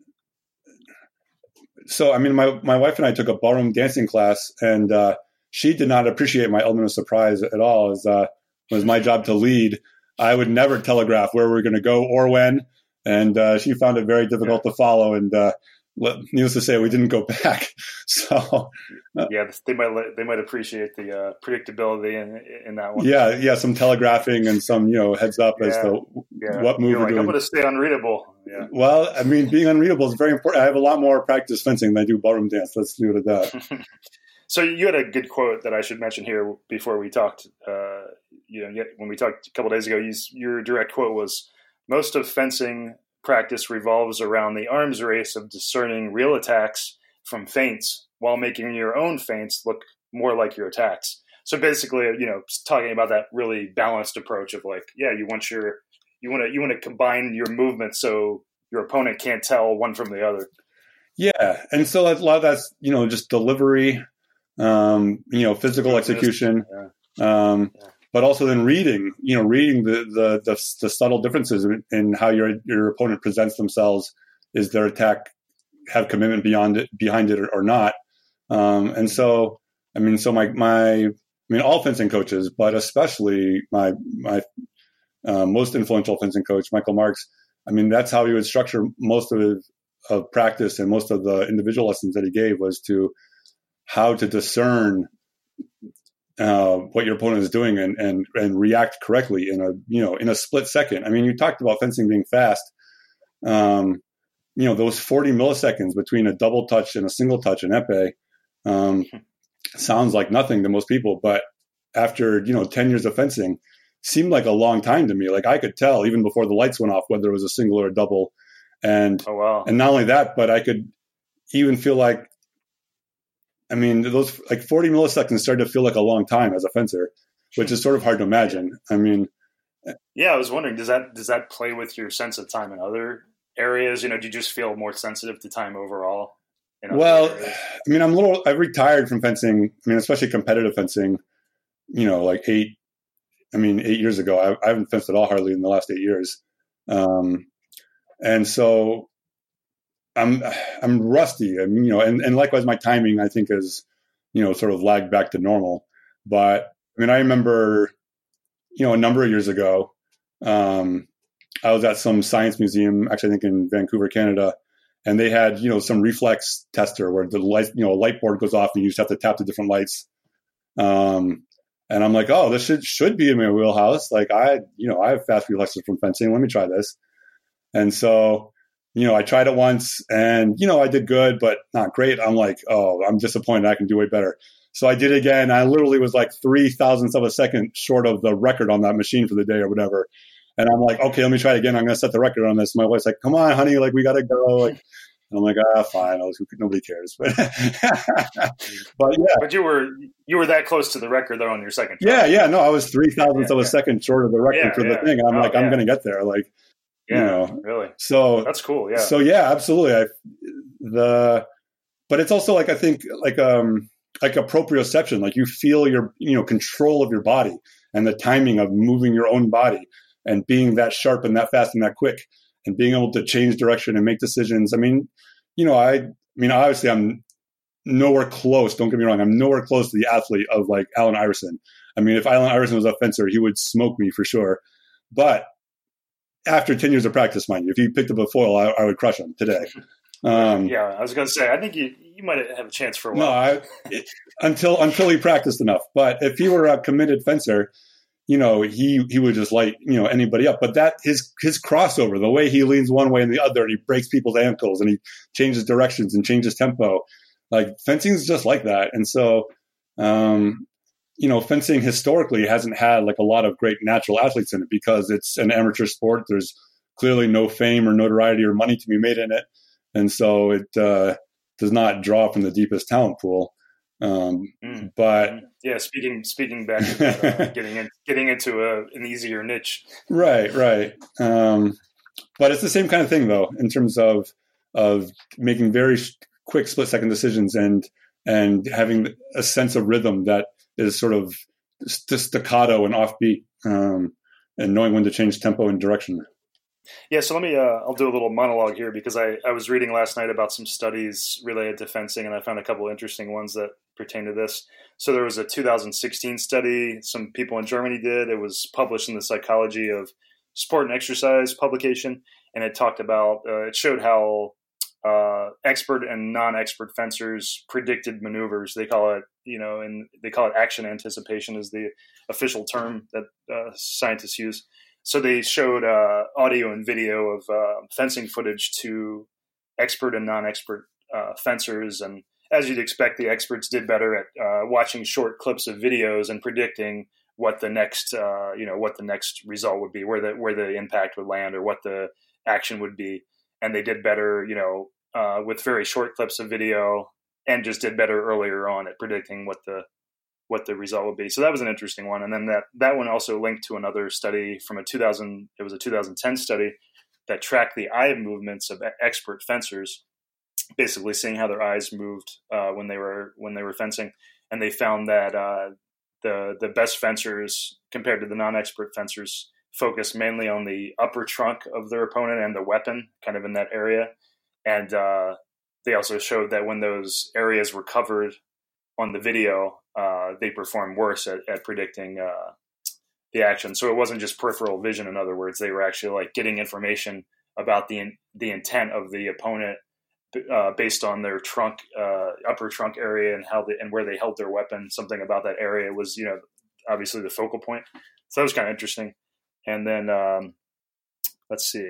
so, I mean, my, my wife and I took a ballroom dancing class, and, uh, she did not appreciate my element of surprise at all. As uh, it was my job to lead. I would never telegraph where we were going to go or when, and uh, she found it very difficult yeah. to follow. And uh, needless to say, we didn't go back. So
uh, yeah, they might they might appreciate the uh, predictability in in that one.
Yeah, yeah, some telegraphing and some, you know, heads up yeah. as to
yeah.
what move
You're
we're
like,
doing.
I'm going to stay unreadable. Yeah.
Well, I mean, being unreadable is very important. I have a lot more practice fencing than I do ballroom dance. Let's leave it at that.
So you had a good quote that I should mention here before we talked. Uh, you know, when we talked a couple days ago, you, your direct quote was, "Most of fencing practice revolves around the arms race of discerning real attacks from feints, while making your own feints look more like your attacks." So basically, you know, talking about that really balanced approach of like, yeah, you want your, you want to, you want to combine your movements so your opponent can't tell one from the other.
Yeah, and so a lot of that's, you know, just delivery. Um, you know, physical execution, yeah. Um, yeah. but also then reading, you know, reading the, the, the, the subtle differences in, in how your, your opponent presents themselves. Is their attack have commitment beyond it, behind it or, or not? Um, and so, I mean, so my, my, I mean, all fencing coaches, but especially my, my, uh, most influential fencing coach, Michael Marks. I mean, that's how he would structure most of his, of practice, and most of the individual lessons that he gave was to how to discern uh, what your opponent is doing and, and, and react correctly in a, you know, in a split second. I mean, you talked about fencing being fast. Um, you know, those forty milliseconds between a double touch and a single touch in épée um, sounds like nothing to most people, but after, you know, ten years of fencing, seemed like a long time to me. Like I could tell even before the lights went off whether it was a single or a double. And,
oh, wow.
and not only that, but I could even feel like, I mean, those like forty milliseconds started to feel like a long time as a fencer, which is sort of hard to imagine. I mean,
yeah, I was wondering, does that does that play with your sense of time in other areas? You know, do you just feel more sensitive to time overall?
Well, areas? I mean, I'm a little. I retired from fencing. I mean, especially competitive fencing. You know, like eight. I mean, eight years ago. I, I haven't fenced at all hardly in the last eight years, um, and so. I'm I'm rusty. I mean, you know, and, and likewise, my timing I think is, you know, sort of lagged back to normal. But I mean, I remember, you know, a number of years ago, um, I was at some science museum, actually, I think in Vancouver, Canada, and they had, you know, some reflex tester where the light, you know, a light board goes off and you just have to tap the different lights. Um, and I'm like, oh, this should should be in my wheelhouse. Like I, you know, I have fast reflexes from fencing. Let me try this. And so. You know, I tried it once and, you know, I did good, but not great. I'm like, oh, I'm disappointed. I can do way better. So I did it again. I literally was like three thousandths of a second short of the record on that machine for the day or whatever. And I'm like, okay, let me try it again. I'm going to set the record on this. My wife's like, come on, honey. Like, we got to go. Like, and I'm like, ah, fine. Was, nobody cares. But, but yeah.
But you were, you were that close to the record though on your second
try. Yeah. Yeah. No, I was three thousandths yeah, of a yeah. second short of the record yeah, for yeah. the thing. And I'm oh, like, yeah. I'm going to get there. Like,
Yeah,
you know,
really.
So
that's cool. Yeah.
So yeah, absolutely. I, the, but it's also like I think like um like a proprioception. Like you feel your you know control of your body, and the timing of moving your own body and being that sharp and that fast and that quick and being able to change direction and make decisions. I mean, you know, I, I mean, obviously I'm nowhere close. Don't get me wrong. I'm nowhere close to the athlete of like Allen Iverson. I mean, if Allen Iverson was a fencer, he would smoke me for sure. But after ten years of practice, mind you, if he picked up a foil, I, I would crush him today. Um,
yeah, I was going to say, I think you, you might have a chance for a while.
No, I, it, until until he practiced enough. But if he were a committed fencer, you know, he he would just light, you know, anybody up. But that his his crossover, the way he leans one way and the other, and he breaks people's ankles and he changes directions and changes tempo, like fencing is just like that. And so, um, you know, fencing historically hasn't had like a lot of great natural athletes in it because it's an amateur sport. There's clearly no fame or notoriety or money to be made in it. And so it uh, does not draw from the deepest talent pool. Um, mm. But
yeah, speaking speaking back to that, uh, getting in, getting into a, an easier niche.
Right, right. Um, but it's the same kind of thing, though, in terms of of making very quick split second decisions and and having a sense of rhythm that is sort of st- staccato and offbeat, um, and knowing when to change tempo and direction.
Yeah, so let me, uh, I'll do a little monologue here because I, I was reading last night about some studies related to fencing, and I found a couple of interesting ones that pertain to this. So there was a two thousand sixteen study some people in Germany did. It was published in the Psychology of Sport and Exercise publication, and it talked about, uh, it showed how uh, expert and non-expert fencers predicted maneuvers. They call it, you know, and they call it action anticipation is the official term that uh, scientists use. So they showed uh, audio and video of uh, fencing footage to expert and non-expert uh, fencers. And as you'd expect, the experts did better at uh, watching short clips of videos and predicting what the next, uh, you know, what the next result would be, where the where the impact would land, or what the action would be. And they did better, you know, uh, with very short clips of video, and just did better earlier on at predicting what the what the result would be. So that was an interesting one. And then that, that one also linked to another study from a two thousand, it was a two thousand ten study that tracked the eye movements of expert fencers, basically seeing how their eyes moved uh, when they were, when they were fencing. And they found that uh, the, the best fencers compared to the non-expert fencers focused mainly on the upper trunk of their opponent and the weapon kind of in that area. And uh, they also showed that when those areas were covered on the video, uh, they performed worse at, at predicting uh, the action. So it wasn't just peripheral vision. In other words, they were actually like getting information about the the intent of the opponent uh, based on their trunk, uh, upper trunk area, and how they, and where they held their weapon. Something about that area was, you know, obviously the focal point. So that was kind of interesting. And then um, let's see.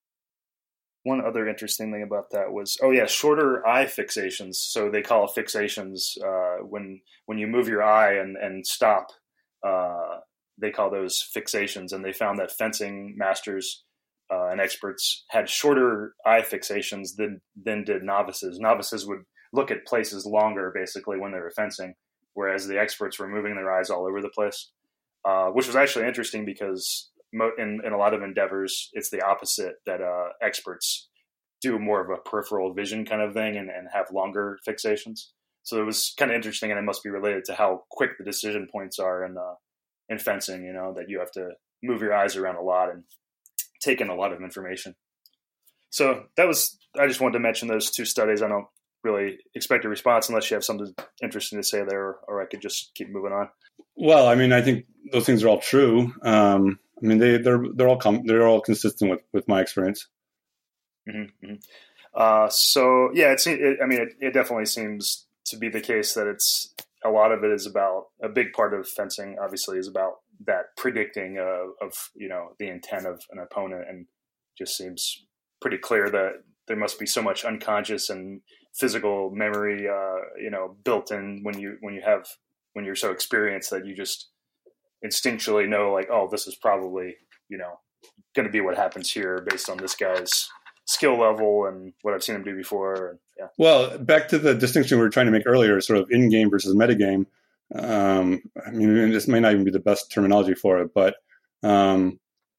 One other interesting thing about that was, oh yeah, shorter eye fixations. So they call fixations uh, when when you move your eye and, and stop. Uh, they call those fixations, and they found that fencing masters uh, and experts had shorter eye fixations than than did novices. Novices would look at places longer, basically, when they were fencing, whereas the experts were moving their eyes all over the place, uh, which was actually interesting because In, in a lot of endeavors, it's the opposite, that uh, experts do more of a peripheral vision kind of thing and, and have longer fixations. So it was kind of interesting, and it must be related to how quick the decision points are in, uh, in fencing, you know, that you have to move your eyes around a lot and take in a lot of information. So that was, I just wanted to mention those two studies. I don't really expect a response unless you have something interesting to say there, or I could just keep moving on.
Well, I mean, I think those things are all true. Um, I mean, they, they're they're all com- they're all consistent with, with my experience.
Mm-hmm, mm-hmm. Uh, so yeah, it's it, I mean, it, it definitely seems to be the case that it's a lot of it is about a big part of fencing. Obviously, is about that predicting uh, of you know the intent of an opponent, and just seems pretty clear that there must be so much unconscious and physical memory, uh, you know, built in when you when you have when you're so experienced that you just instinctually know, like, oh, this is probably, you know, going to be what happens here based on this guy's skill level and what I've seen him do before. And, yeah.
Well, back to the distinction we were trying to make earlier, sort of in-game versus metagame. Um, I mean, this may not even be the best terminology for it, but um,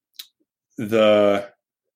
the,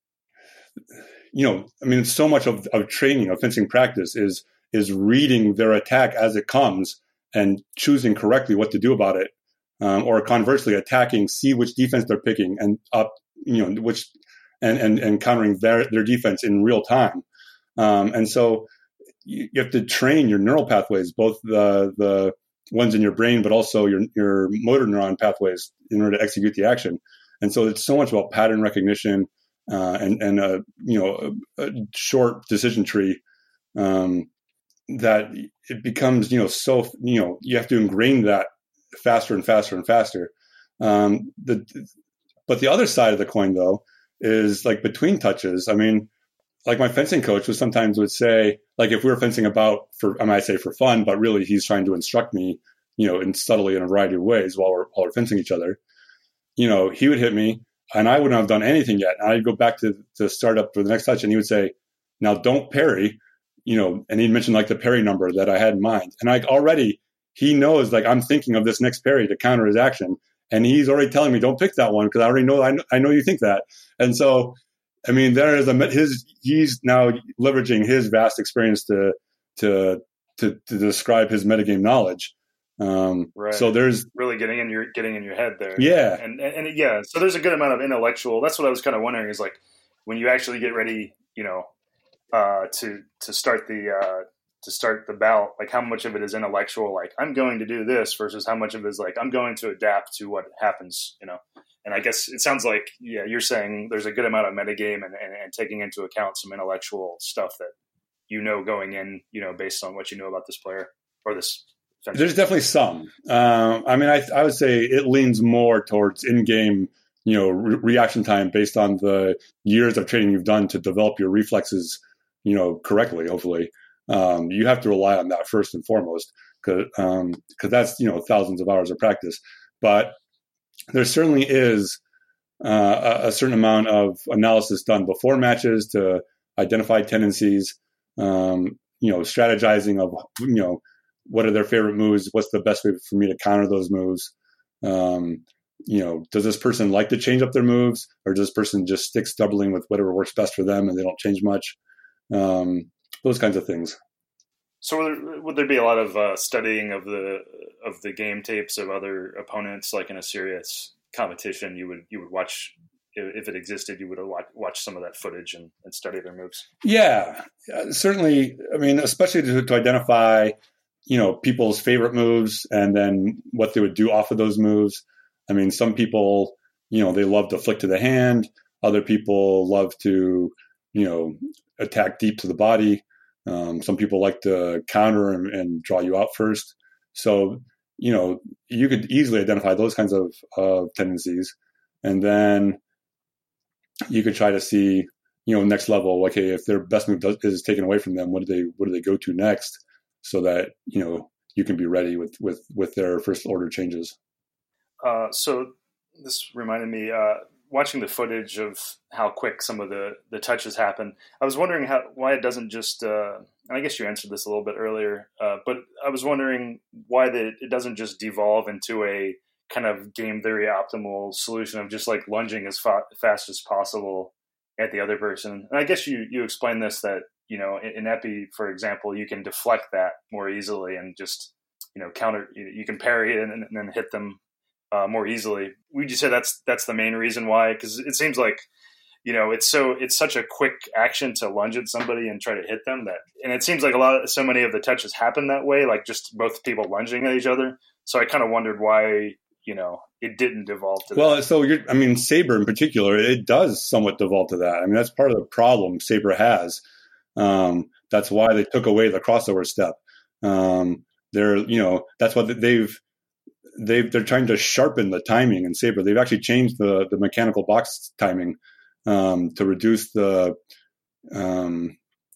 you know, I mean, so much of, of training, of fencing practice is is reading their attack as it comes and choosing correctly what to do about it. um, or conversely attacking, see which defense they're picking and up, you know, which and and, and countering their their defense in real time. Um, and so you, you have to train your neural pathways, both the the ones in your brain, but also your your motor neuron pathways in order to execute the action. And so it's so much about pattern recognition uh, and and a you know a, a short decision tree um, that it becomes you know so you know you have to ingrain that faster and faster and faster. Um, the but the other side of the coin though is like between touches. I mean, like my fencing coach would sometimes would say, like if we were fencing about for I might say for fun, but really he's trying to instruct me, you know, in subtly in a variety of ways while we're while we're fencing each other. You know, he would hit me and I wouldn't have done anything yet. And I'd go back to, to start up for the next touch and he would say, now don't parry, you know, and he'd mention like the parry number that I had in mind. And like already he knows like I'm thinking of this next parry to counter his action. And he's already telling me, don't pick that one because I already know, I know, I know you think that. And so, I mean, there is a, his, he's now leveraging his vast experience to, to, to, to describe his metagame knowledge. Um,
right.
So there's
really getting in your getting in your head there.
Yeah.
And, and, and yeah, so there's a good amount of intellectual. That's what I was kind of wondering is like when you actually get ready, you know, uh, to to start the uh, to start the bout, like how much of it is intellectual, like I'm going to do this versus how much of it is like I'm going to adapt to what happens, you know. And I guess it sounds like yeah, you're saying there's a good amount of metagame and, and, and taking into account some intellectual stuff that you know going in, you know, based on what you know about this player or this.
There's definitely some. Um, I mean, I, I would say it leans more towards in-game, you know, re- reaction time based on the years of training you've done to develop your reflexes, you know, correctly. Hopefully, um, you have to rely on that first and foremost, because um, because that's you know thousands of hours of practice. But there certainly is uh, a, a certain amount of analysis done before matches to identify tendencies. Um, you know, strategizing of you know. What are their favorite moves? What's the best way for me to counter those moves? Um, you know, does this person like to change up their moves, or does this person just stick stubbornly with whatever works best for them and they don't change much? Um, those kinds of things.
So, would there, would there be a lot of uh, studying of the of the game tapes of other opponents, like in a serious competition? You would you would watch. If it existed, you would watch, watch some of that footage and, and study their moves.
Yeah, certainly. I mean, especially to, to identify. You know, people's favorite moves and then what they would do off of those moves. I mean, some people, you know, they love to flick to the hand. Other people love to, you know, attack deep to the body. Um, some people like to counter and, and draw you out first. So, you know, you could easily identify those kinds of uh, tendencies. And then you could try to see, you know, next level, okay, if their best move does, is taken away from them, what do they, what do they go to next? So that, you know, you can be ready with, with, with their first order changes.
Uh, so this reminded me, uh, watching the footage of how quick some of the, the touches happen. I was wondering how why it doesn't just, uh, and I guess you answered this a little bit earlier, uh, but I was wondering why the, it doesn't just devolve into a kind of game theory optimal solution of just like lunging as fa- fast as possible at the other person. And I guess you, you explained this, that, you know, in, in Epi, for example, you can deflect that more easily and just, you know, counter, you can parry it and, and then hit them uh, more easily. Would you say that's, that's the main reason why? Because it seems like, you know, it's so, it's such a quick action to lunge at somebody and try to hit them that, and it seems like a lot of, so many of the touches happen that way, like just both people lunging at each other. So I kind of wondered why, you know, it didn't devolve to
well,
that.
So you're, I mean, Saber in particular, it does somewhat devolve to that. I mean, that's part of the problem Saber has. Um, that's why they took away the crossover step. Um, they're, you know, that's what they've, they've, they're trying to sharpen the timing in Saber. They've actually changed the, the mechanical box timing, um, to reduce the, um,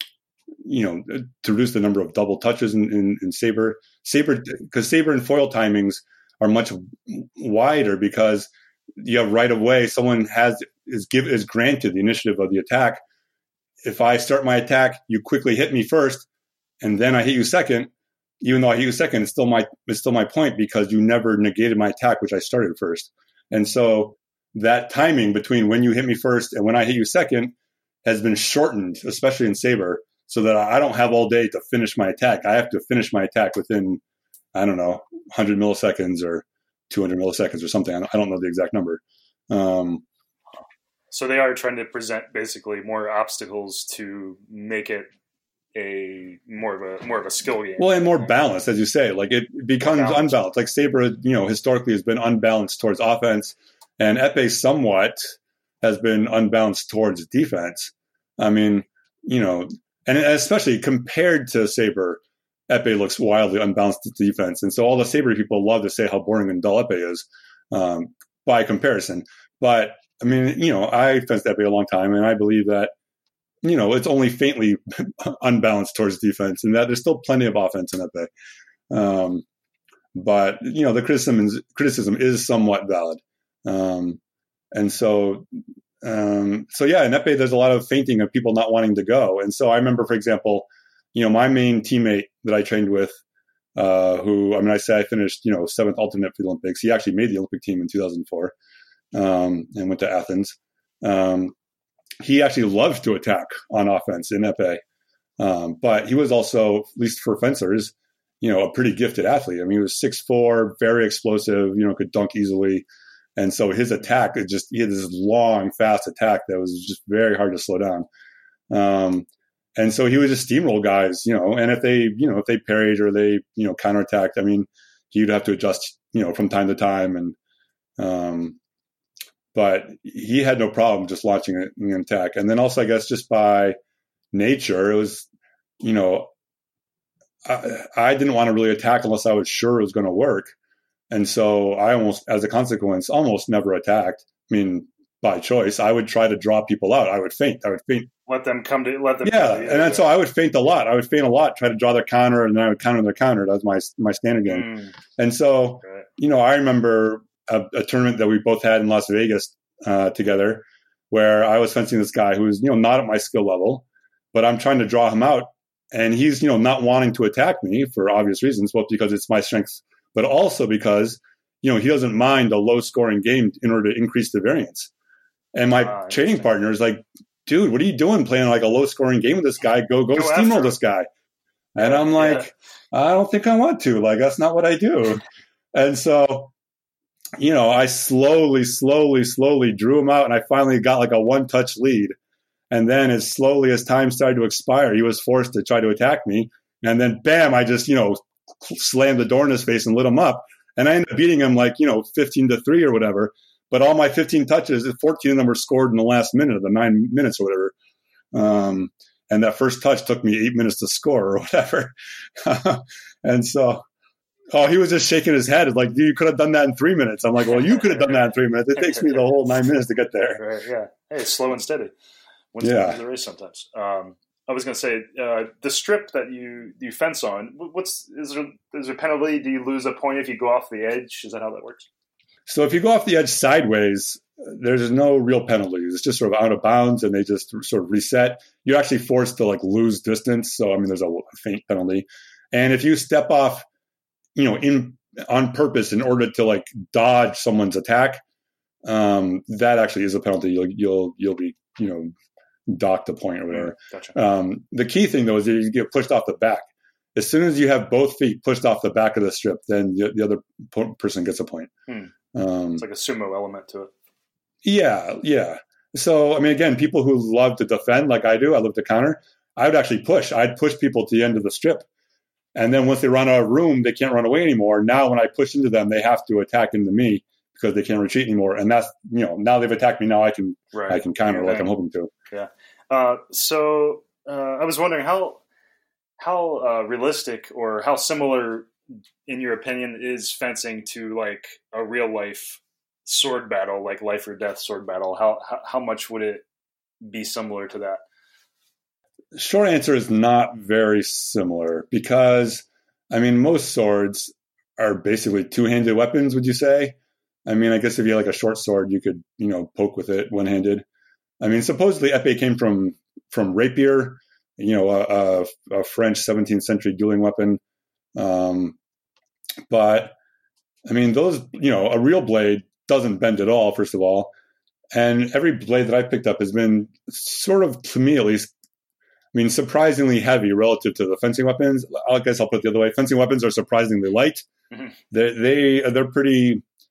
you know, to reduce the number of double touches in, in, in Saber. Saber, because Saber and foil timings are much wider because you have right of way. Someone has, is give, is granted the initiative of the attack. If I start my attack, you quickly hit me first, and then I hit you second. Even though I hit you second, it's still my it's still my point because you never negated my attack, which I started first. And so that timing between when you hit me first and when I hit you second has been shortened, especially in Saber, so that I don't have all day to finish my attack. I have to finish my attack within, I don't know, one hundred milliseconds or two hundred milliseconds or something. I don't know the exact number. Um,
so they are trying to present basically more obstacles to make it a more of a more of a skill game.
Well, and more balanced, as you say. Like it becomes unbalanced. unbalanced. Like Saber, you know, historically has been unbalanced towards offense, and Epee somewhat has been unbalanced towards defense. I mean, you know, and especially compared to Saber, Epee looks wildly unbalanced to defense. And so all the Saber people love to say how boring and dull Epee is um, by comparison. But, I mean, you know, I fenced Epee a long time, and I believe that, you know, it's only faintly unbalanced towards defense, and that there's still plenty of offense in Epee. Um, but, you know, the criticism is, criticism is somewhat valid. Um, and so, um, so yeah, in Epee, there's a lot of feinting of people not wanting to go. And so I remember, for example, you know, my main teammate that I trained with, uh, who, I mean, I say I finished, you know, seventh alternate for the Olympics. He actually made the Olympic team in two thousand four um, and went to Athens. Um, he actually loved to attack on offense in Epee. Um, but he was also, at least for fencers, you know, a pretty gifted athlete. I mean, he was six foot four, very explosive, you know, could dunk easily. And so his attack, it just, he had this long, fast attack that was just very hard to slow down. Um, And so he would just steamroll guys, you know, and if they, you know, if they parried or they, you know, counterattacked, I mean, he'd have to adjust, you know, from time to time. And, um, but he had no problem just launching an attack. And then also, I guess, just by nature, it was, you know, I, I didn't want to really attack unless I was sure it was going to work. And so I almost, as a consequence, almost never attacked. I mean, by choice, I would try to draw people out. I would feint. I would feint.
Let them come to let them.
Yeah, and then, so I would feint a lot. I would feint a lot, try to draw their counter, and then I would counter their counter. That was my my standard game. Mm. And so, okay. you know, I remember a, a tournament that we both had in Las Vegas uh, together, where I was fencing this guy who was, you know, not at my skill level, but I'm trying to draw him out, and he's, you know, not wanting to attack me for obvious reasons, both because it's my strength, but also because, you know, he doesn't mind a low scoring game in order to increase the variance. And my uh, training partner is like, dude, what are you doing playing like a low scoring game with this guy? Go, go, go steamroll this guy. And I'm like, yeah. I don't think I want to. Like, that's not what I do. And so, you know, I slowly, slowly, slowly drew him out. And I finally got like a one touch lead. And then as slowly as time started to expire, he was forced to try to attack me. And then bam, I just, you know, slammed the door in his face and lit him up. And I ended up beating him like, you know, fifteen to three or whatever. But all my fifteen touches, fourteen of them were scored in the last minute of the nine minutes or whatever. Um, and that first touch took me eight minutes to score or whatever. And so, oh, he was just shaking his head. It's like, dude, you could have done that in three minutes. I'm like, well, you could have done that in three minutes. It takes me the whole nine minutes to get there.
Right, yeah. Hey, it's slow and steady. Wins
yeah.
the race sometimes. Um, I was going to say, uh, the strip that you, you fence on, what's is there, is there a penalty? Do you lose a point if you go off the edge? Is that how that works?
So if you go off the edge sideways, there's no real penalties. It's just sort of out of bounds, and they just sort of reset. You're actually forced to like lose distance. So I mean, there's a faint penalty. And if you step off, you know, in on purpose in order to like dodge someone's attack, um, that actually is a penalty. You'll you'll you'll be you know docked a point or whatever.
Gotcha.
Um, the key thing though is that you get pushed off the back. As soon as you have both feet pushed off the back of the strip, then the, the other po- person gets a point.
Hmm.
Um,
it's like a sumo element to it.
Yeah, yeah. So, I mean, again, people who love to defend like I do, I love to counter, I would actually push. I'd push people to the end of the strip. And then once they run out of room, they can't run away anymore. Now when I push into them, they have to attack into me because they can't retreat anymore. And that's, you know, now they've attacked me. Now I can right. I can counter yeah, like I'm hoping to.
Yeah. Uh, so uh, I was wondering how, how uh, realistic or how similar, in your opinion, is fencing to like a real life sword battle, like life or death sword battle? How, how how much would it be similar to that?
Short answer is not very similar because, I mean, most swords are basically two-handed weapons, would you say? I mean, I guess if you had like a short sword, you could, you know, poke with it one-handed. I mean, supposedly épée came from from rapier, you know, a, a, a French seventeenth century dueling weapon. Um, but I mean, those, you know, a real blade doesn't bend at all, first of all. And every blade that I picked up has been sort of, to me at least, I mean, surprisingly heavy relative to the fencing weapons. I guess I'll put it the other way. Fencing weapons are surprisingly light. Mm-hmm. They, they, they're pretty,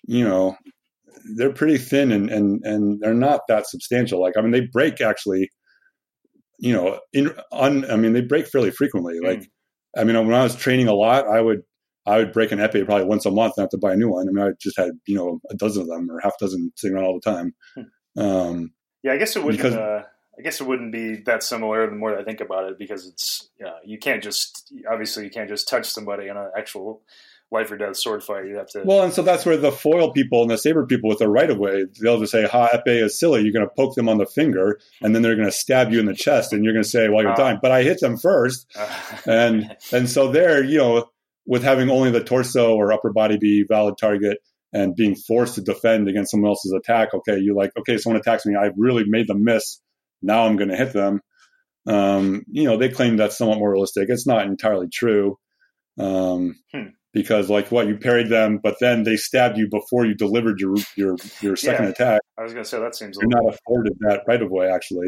you know, they're pretty thin and, and, and they're not that substantial. Like, I mean, they break actually, you know, in on, I mean, they break fairly frequently. Mm. Like, I mean, when I was training a lot, I would, I would break an epee probably once a month and have to buy a new one. I mean, I just had, you know, a dozen of them or half a dozen sitting around all the time.
Hmm.
Um,
yeah, I guess it wouldn't, because, uh, I guess it wouldn't be that similar the more that I think about it, because it's, you know, you can't just, obviously you can't just touch somebody in an actual life or death sword fight. You have to.
Well, and so that's where the foil people and the saber people with the right of way, they'll just say, ha, epee is silly. You're going to poke them on the finger and then they're going to stab you in the chest and you're going to say, well, you're uh, dying. But I hit them first. Uh, and, and so there, you know, with having only the torso or upper body be valid target and being forced to defend against someone else's attack. Okay. You're like, okay, someone attacks me. I've really made them miss. Now I'm going to hit them. Um, you know, they claim that's somewhat more realistic. It's not entirely true. Um, hmm. Because like what you parried them, but then they stabbed you before you delivered your, your, your second
yeah,
attack.
I was going to say that seems,
you're not afforded that right of way actually.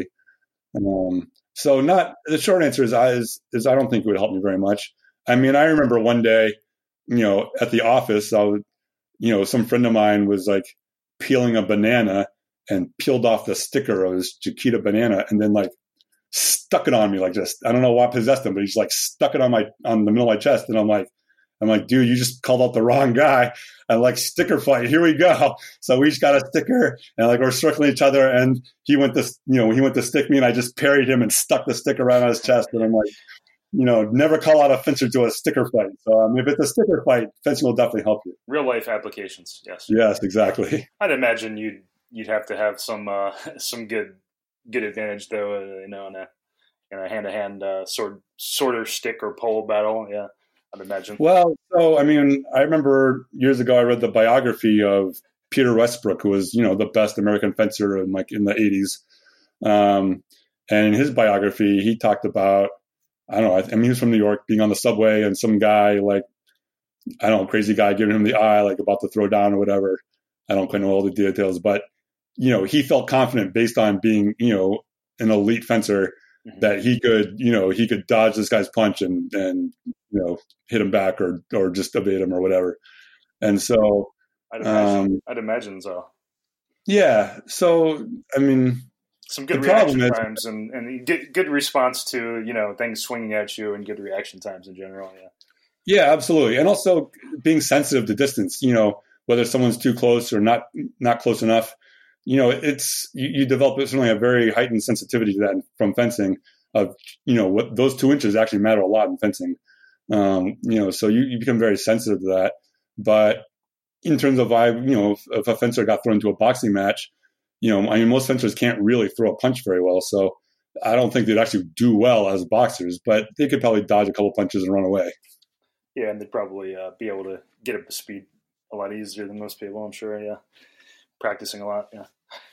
Um, so not, the short answer is I, is, is I don't think it would help me very much. I mean, I remember one day, you know, at the office, I would, you know, some friend of mine was like peeling a banana and peeled off the sticker of his Chiquita banana and then like stuck it on me like just, I don't know what possessed him, but he's like stuck it on my, on the middle of my chest. And I'm like, I'm like, dude, you just called out the wrong guy. And like sticker fight, here we go. So we each got a sticker and like we're circling each other and he went to, you know, he went to stick me and I just parried him and stuck the sticker right on his chest. And I'm like, you know, never call out a fencer to a sticker fight. So um, if it's a sticker fight, fencing will definitely help you.
Real life applications, yes.
Yes, exactly.
I'd imagine you'd you'd have to have some uh, some good good advantage though, uh, you know, in a in a hand to hand sword sword or stick or pole battle. Yeah, I'd imagine.
Well, so I mean, I remember years ago I read the biography of Peter Westbrook, who was, you know, the best American fencer in like in the eighties. Um, and in his biography, he talked about, I don't know, I mean, he was from New York, being on the subway and some guy, like, I don't know, crazy guy giving him the eye, like about to throw down or whatever. I don't quite know all the details, but, you know, he felt confident based on being, you know, an elite fencer mm-hmm. that he could, you know, he could dodge this guy's punch and, and, you know, hit him back or, or just evade him or whatever. And so,
I'd imagine, um, I'd imagine so.
Yeah. So, I mean,
some good reaction is, times and, and good, good response to, you know, things swinging at you and good reaction times in general. Yeah.
Yeah, absolutely. And also being sensitive to distance, you know, whether someone's too close or not, not close enough, you know, it's, you, you develop certainly a very heightened sensitivity to that from fencing of, you know, what those two inches actually matter a lot in fencing. Um, you know, so you, you become very sensitive to that. But in terms of, I, you know, if, if a fencer got thrown into a boxing match, you know, I mean, most fencers can't really throw a punch very well. So I don't think they'd actually do well as boxers, but they could probably dodge a couple punches and run away.
Yeah, and they'd probably uh, be able to get up to speed a lot easier than most people, I'm sure, yeah. Practicing a lot, yeah.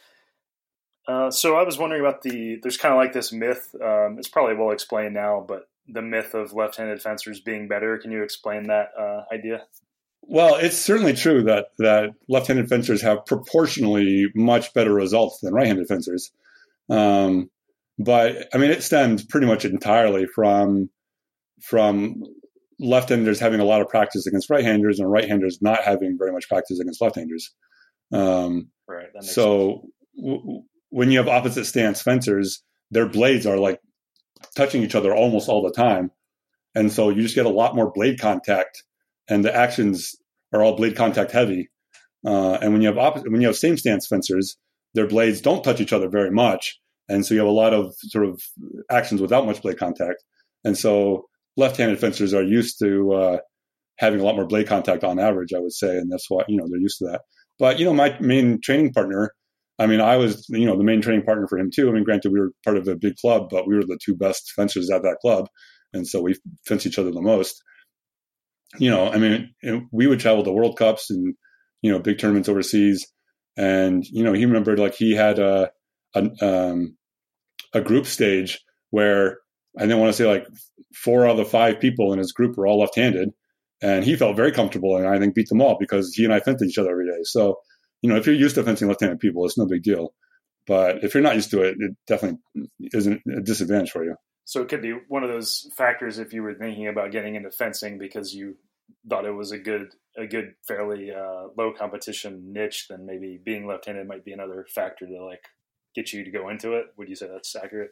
Uh, so I was wondering about the, there's kind of like this myth, um, it's probably well explained now, but the myth of left-handed fencers being better. Can you explain that uh, idea?
Well, it's certainly true that, that left-handed fencers have proportionally much better results than right-handed fencers. Um, but, I mean, it stems pretty much entirely from from left-handers having a lot of practice against right-handers and right-handers not having very much practice against left-handers. Um,
right. That makes
so w- when you have opposite stance fencers, their blades are like touching each other almost all the time. And so you just get a lot more blade contact. And the actions are all blade contact heavy. Uh, and when you have opposite, when you have same stance fencers, their blades don't touch each other very much. And so you have a lot of sort of actions without much blade contact. And so left-handed fencers are used to uh, having a lot more blade contact on average, I would say. And that's why, you know, they're used to that. But, you know, my main training partner, I mean, I was, you know, the main training partner for him too. I mean, granted, we were part of a big club, but we were the two best fencers at that club. And so we fenced each other the most. You know, I mean, we would travel to World Cups and, you know, big tournaments overseas. And, you know, he remembered like he had a, a, um, a group stage where I didn't want to say like four out of the five people in his group were all left-handed. And he felt very comfortable and I think beat them all because he and I fenced each other every day. So, you know, if you're used to fencing left-handed people, it's no big deal. But if you're not used to it, it definitely isn't a disadvantage for you.
So it could be one of those factors if you were thinking about getting into fencing because you thought it was a good, a good, fairly uh, low competition niche, then maybe being left-handed might be another factor to like get you to go into it. Would you say that's accurate?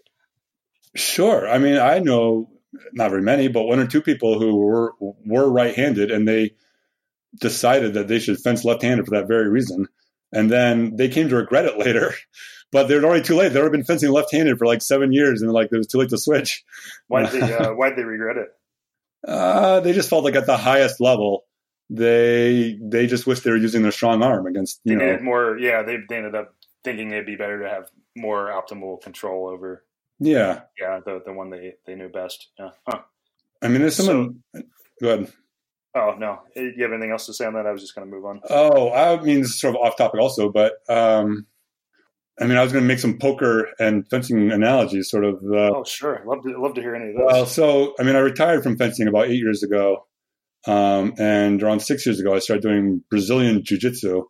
Sure. I mean, I know not very many, but one or two people who were were right-handed, and they decided that they should fence left-handed for that very reason. And then they came to regret it later, but they're already too late. They've already been fencing left-handed for like seven years, and like it was too late to switch.
Why'd they, uh, why'd they regret it?
Uh, they just felt like at the highest level, they they just wish they were using their strong arm against, you
they
know.
needed more, yeah, they, they ended up thinking it'd be better to have more optimal control over,
Yeah.
yeah, the the one they, they knew best. Yeah. Huh.
I mean, there's someone. So, go ahead.
Oh, no. You have anything else to say on that? I was just going to move on.
Oh, I mean, this is sort of off topic also, but um, I mean, I was going to make some poker and fencing analogies, sort of. Uh,
oh, sure. Love to love to hear any of those.
Well, so I mean, I retired from fencing about eight years ago, um, and around six years ago, I started doing Brazilian jiu-jitsu.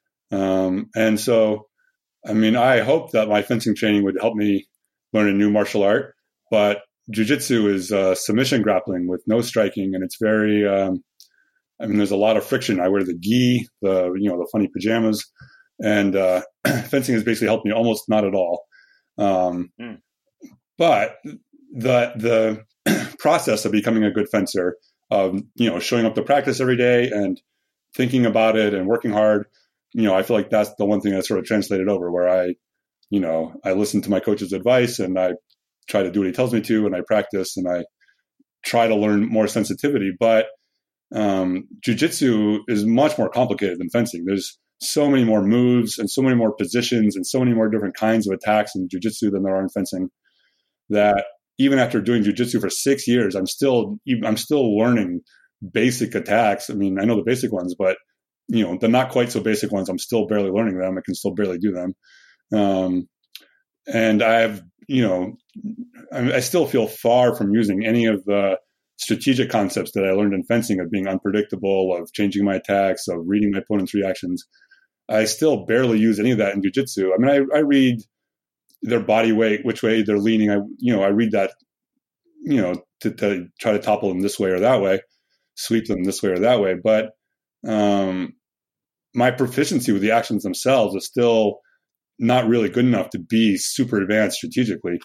Um, and so, I mean, I hoped that my fencing training would help me learn a new martial art, but jiu-jitsu is uh, submission grappling with no striking, and it's very. Um, I mean, there's a lot of friction. I wear the gi, the you know, the funny pajamas, and uh, fencing has basically helped me almost not at all. Um, mm. But the the process of becoming a good fencer, of you know, showing up to practice every day and thinking about it and working hard, you know, I feel like that's the one thing that sort of translated over. Where I, you know, I listen to my coach's advice and I try to do what he tells me to, and I practice and I try to learn more sensitivity, but Um, jiu-jitsu is much more complicated than fencing. There's so many more moves and so many more positions and so many more different kinds of attacks in jiu-jitsu than there are in fencing, that even after doing jiu-jitsu for six years, I'm still, I'm still learning basic attacks. I mean, I know the basic ones, but you know, the not quite so basic ones, I'm still barely learning them. I can still barely do them. Um, and I've, you know, I, I still feel far from using any of the strategic concepts that I learned in fencing, of being unpredictable, of changing my attacks, of reading my opponent's reactions. I still barely use any of that in jiu-jitsu. I mean, I, I read their body weight, which way they're leaning. I, you know, I read that, you know, to, to try to topple them this way or that way, sweep them this way or that way. But um, my proficiency with the actions themselves is still not really good enough to be super advanced strategically.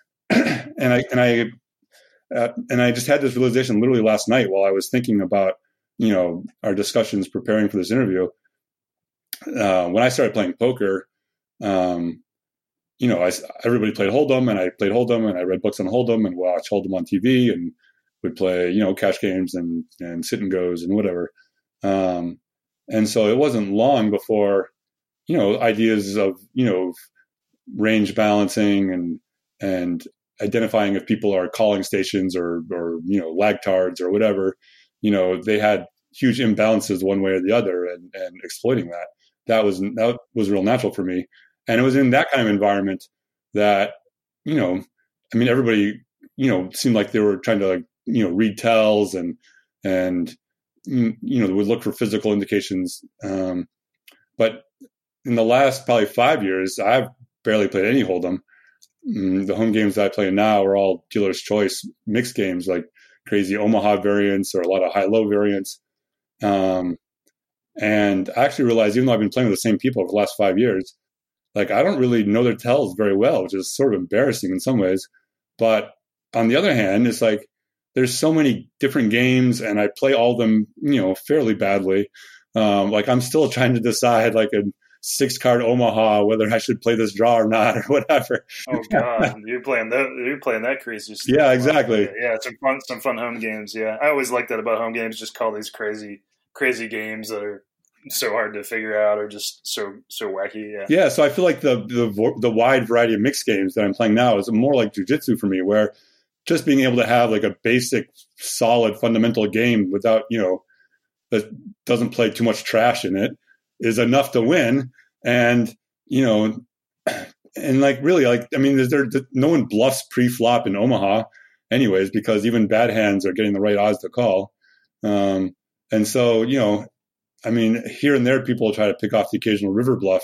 and I, and I, Uh, and I just had this realization literally last night while I was thinking about, you know, our discussions preparing for this interview. Uh, when I started playing poker, um, you know, I, everybody played Hold'em, and I played Hold'em, and I read books on Hold'em and watched Hold'em on T V, and would play, you know, cash games and, and sit and goes and whatever. Um, and so it wasn't long before, you know, ideas of, you know, range balancing and, and, identifying if people are calling stations or, or, you know, lagtards or whatever, you know, they had huge imbalances one way or the other, and, and exploiting that. That was, that was real natural for me. And it was in that kind of environment that, you know, I mean, everybody, you know, seemed like they were trying to, like, you know, read tells and, and, you know, would look for physical indications. Um, but in the last probably five years, I've barely played any Hold'em. The home games that I play now are all dealer's choice mixed games, like crazy Omaha variants or a lot of high-low variants. Um, and I actually realized, even though I've been playing with the same people for the last five years, like I don't really know their tells very well, which is sort of embarrassing in some ways. But on the other hand, it's like there's so many different games, and I play all of them, you know, fairly badly. Um, like I'm still trying to decide, like a six card Omaha, whether I should play this draw or not or whatever.
Oh God, you're playing that. You're playing that crazy stuff.
Yeah, exactly.
Yeah, some fun, some fun home games. Yeah, I always like that about home games. Just call these crazy, crazy games that are so hard to figure out or just so so wacky. Yeah.
Yeah. So I feel like the the the wide variety of mixed games that I'm playing now is more like jiu-jitsu for me, where just being able to have like a basic, solid, fundamental game without, you know, that doesn't play too much trash in it, is enough to win. And, you know, and like really, like, I mean, there, no one bluffs pre-flop in Omaha anyways, because even bad hands are getting the right odds to call. Um, and so, you know, I mean, here and there, people try to pick off the occasional river bluff,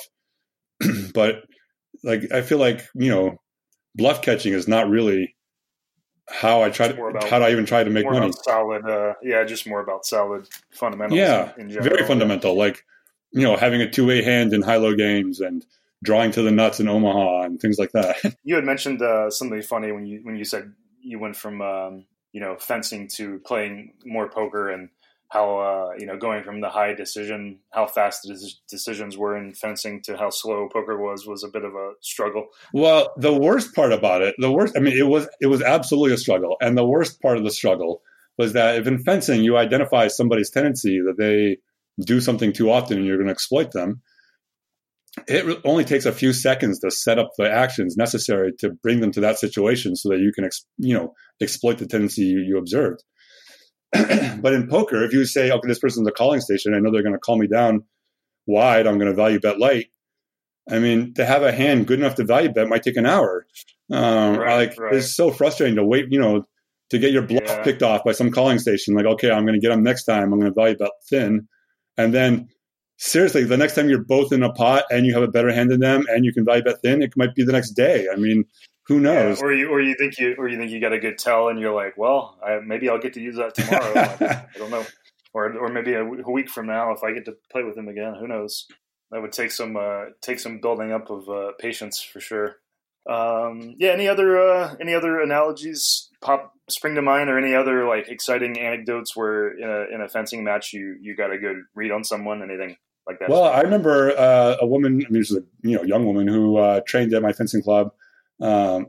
but like, I feel like, you know, bluff catching is not really how I try to,
about,
how do I even try to make
more
money?
About solid, uh, yeah, just more about solid fundamentals.
Yeah,
in, in general.
Very fundamental. Like, you know, having a two-way hand in high-low games and drawing to the nuts in Omaha and things like that.
You had mentioned uh, something funny when you when you said you went from um, you know fencing to playing more poker, and how uh, you know going from the high decision, how fast the decisions were in fencing to how slow poker was was a bit of a struggle.
Well, the worst part about it, the worst, I mean, it was it was absolutely a struggle, and the worst part of the struggle was that if in fencing you identify somebody's tendency that they do something too often and you're going to exploit them, it only takes a few seconds to set up the actions necessary to bring them to that situation so that you can, you know, exploit the tendency you, you observed. But in poker, if you say, okay, this person's a calling station, I know they're going to call me down wide, I'm going to value bet light. I mean, to have a hand good enough to value bet might take an hour. Um,
right,
like
right.
It's so frustrating to wait, you know, to get your bluff
yeah.
picked off by some calling station. Like, okay, I'm going to get them next time. I'm going to value bet thin. And then seriously, the next time you're both in a pot and you have a better hand than them and you can value bet thin, it might be the next day. I mean, who knows?
Yeah, or you, or you think you, or you think you got a good tell, and you're like, well, I, maybe I'll get to use that tomorrow. I don't know, or or maybe a, a week from now if I get to play with him again. Who knows? That would take some uh, take some building up of uh, patience for sure. Um, yeah. Any other uh, any other analogies pop spring to mind, or any other like exciting anecdotes where in a in a fencing match you you got a good read on someone? Anything like that?
Well, I remember uh, a woman. I mean, she was a you know young woman who uh, trained at my fencing club. Um,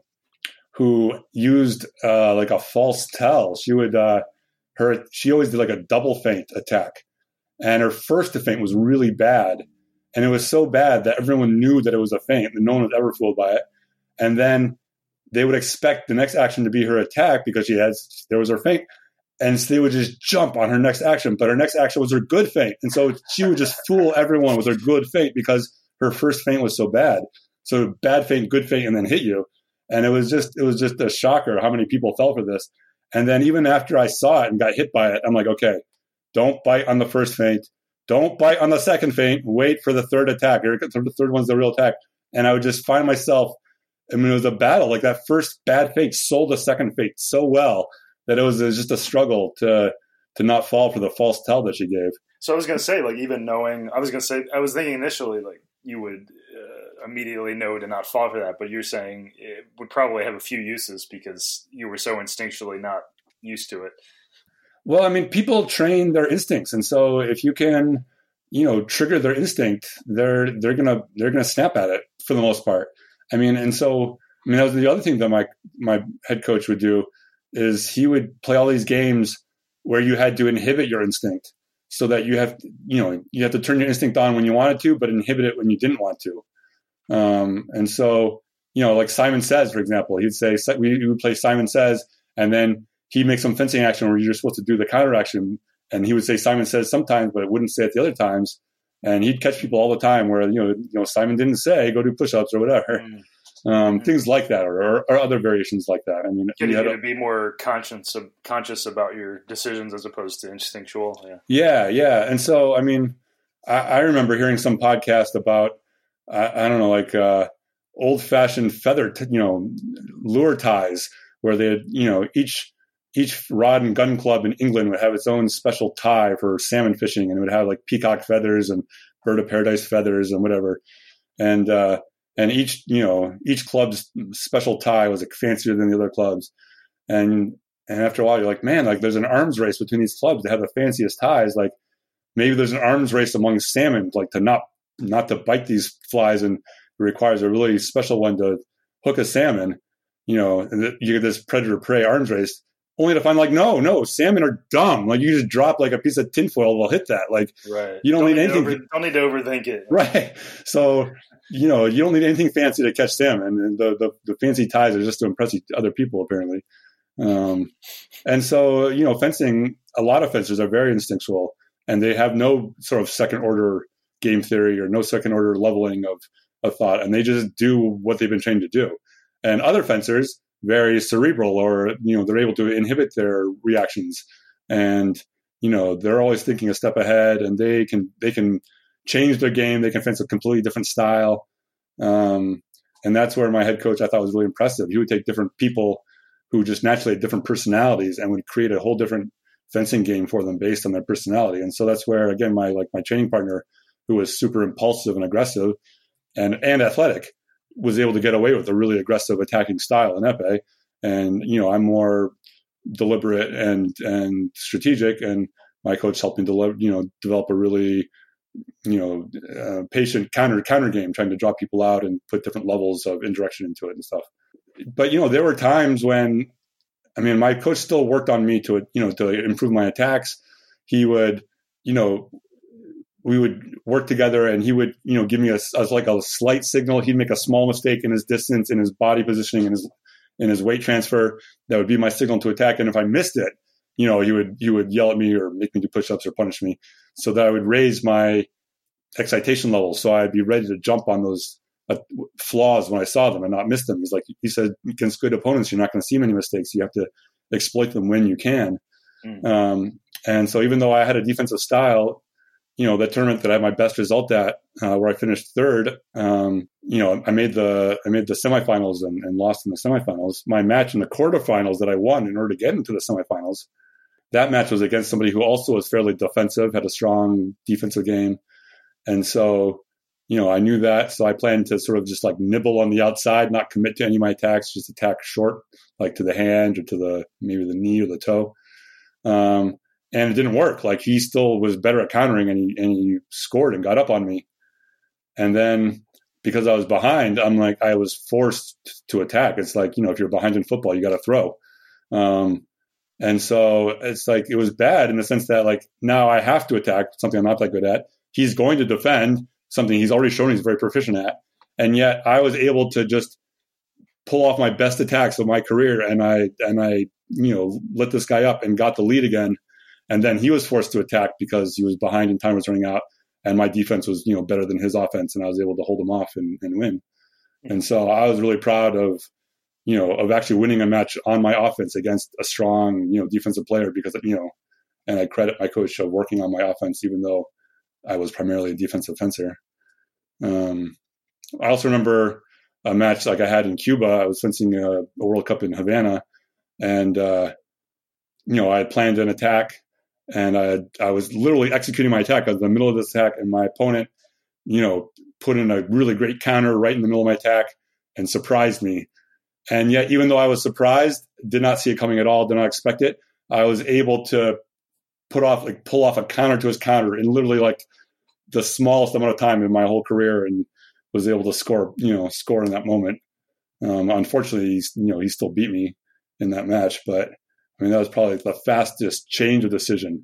who used uh, like a false tell. She would uh, her she always did like a double feint attack, and her first feint was really bad, and it was so bad that everyone knew that it was a feint, and no one was ever fooled by it. And then they would expect the next action to be her attack because she had there was her feint, and so they would just jump on her next action. But her next action was her good feint, and so she would just fool everyone with her good feint because her first feint was so bad. So bad feint, good feint, and then hit you. And it was just it was just a shocker how many people fell for this. And then even after I saw it and got hit by it, I'm like, okay, don't bite on the first feint. Don't bite on the second feint. Wait for the third attack. The third one's the real attack. And I would just find myself, I mean, it was a battle. Like that first bad feint sold the second feint so well that it was, it was just a struggle to to not fall for the false tell that she gave.
So I was going to say, like, even knowing, I was going to say, I was thinking initially, like, you would uh, immediately know to not fall for that, but you're saying it would probably have a few uses because you were so instinctually not used to it.
Well, I mean, people train their instincts, and so if you can, you know, trigger their instinct, they're they're gonna they're gonna snap at it for the most part. I mean, and so I mean, that was the other thing that my my head coach would do is he would play all these games where you had to inhibit your instinct, so that you have you know you have to turn your instinct on when you wanted to, but inhibit it when you didn't want to. Um, and so you know, like Simon Says, for example, he'd say we would play Simon Says, and then he'd make some fencing action where you're supposed to do the counter action, and he would say Simon Says sometimes, but it wouldn't say it the other times. And he'd catch people all the time where, you know, you know, Simon didn't say go do push-ups or whatever. Mm. Um, mm. Things like that, or, or other variations like that. I mean,
getting you to be more conscious of, conscious about your decisions as opposed to instinctual. Yeah.
Yeah. Yeah. And so, I mean, I, I remember hearing some podcast about, I, I don't know, like uh, old fashioned feather, t- you know, lure ties where they had, you know, each, Each rod and gun club in England would have its own special tie for salmon fishing, and it would have like peacock feathers and bird of paradise feathers and whatever. And uh, and each you know each club's special tie was like fancier than the other clubs. And and after a while, you're like, man, like there's an arms race between these clubs that have the fanciest ties. Like maybe there's an arms race among salmon, like to not not to bite these flies, and it requires a really special one to hook a salmon. You know, and you get this predator prey arms race. Only to find like, no, no, salmon are dumb. Like you just drop like a piece of tinfoil, will hit that. Like
right.
you don't, don't need, need anything.
Over, don't need to overthink it.
Right. So, you know, you don't need anything fancy to catch salmon. And the, the, the fancy ties are just to impress other people, apparently. Um, and so, you know, fencing, a lot of fencers are very instinctual, and they have no sort of second order game theory or no second order leveling of, of thought. And they just do what they've been trained to do. And other fencers, very cerebral, or, you know, they're able to inhibit their reactions, and, you know, they're always thinking a step ahead, and they can, they can change their game. They can fence a completely different style. Um, and that's where my head coach, I thought, was really impressive. He would take different people who just naturally had different personalities and would create a whole different fencing game for them based on their personality. And so that's where, again, my like my training partner, who was super impulsive and aggressive and, and athletic, was able to get away with a really aggressive attacking style in épée. And, you know, I'm more deliberate and, and strategic, and my coach helped me deliver, you know, develop a really, you know, uh, patient counter counter game, trying to draw people out and put different levels of indirection into it and stuff. But, you know, there were times when, I mean, my coach still worked on me to, you know, to improve my attacks. He would, you know, we would work together, and he would, you know, give me a, a like a slight signal. He'd make a small mistake in his distance, in his body positioning, in his, in his weight transfer. That would be my signal to attack. And if I missed it, you know, he would, he would yell at me or make me do push-ups or punish me, so that I would raise my excitation levels. So I'd be ready to jump on those uh, flaws when I saw them and not miss them. He's like, he said, against good opponents, you're not going to see many mistakes. You have to exploit them when you can. Mm. Um, and so even though I had a defensive style, you know, the tournament that I had my best result at, uh, where I finished third, um, you know, I made the, I made the semifinals and, and lost in the semifinals. My match in the quarterfinals that I won in order to get into the semifinals, that match was against somebody who also was fairly defensive, had a strong defensive game. And so, you know, I knew that. So I planned to sort of just like nibble on the outside, not commit to any of my attacks, just attack short, like to the hand or to the, maybe the knee or the toe. Um, and it didn't work. Like, he still was better at countering, and he, and he scored and got up on me. And then because I was behind, I'm like, I was forced to attack. It's like, you know, if you're behind in football, you got to throw. Um, and so it's like, it was bad in the sense that like, now I have to attack something I'm not that good at. He's going to defend something he's already shown he's very proficient at. And yet I was able to just pull off my best attacks of my career. And I, and I, you know, lit this guy up and got the lead again. And then he was forced to attack because he was behind and time was running out. And my defense was, you know, better than his offense. And I was able to hold him off and, and win. And so I was really proud of, you know, of actually winning a match on my offense against a strong, you know, defensive player, because, you know, and I credit my coach of working on my offense, even though I was primarily a defensive fencer. Um, I also remember a match like I had in Cuba. I was fencing a, a World Cup in Havana, and, uh, you know, I had planned an attack, and I, I was literally executing my attack. I was in the middle of this attack, and my opponent, you know, put in a really great counter right in the middle of my attack and surprised me. And yet, even though I was surprised, did not see it coming at all, did not expect it, I was able to put off, like pull off a counter to his counter in literally like the smallest amount of time in my whole career, and was able to score, you know, score in that moment. Um, unfortunately, he's, you know, he still beat me in that match, but I mean, that was probably the fastest change of decision.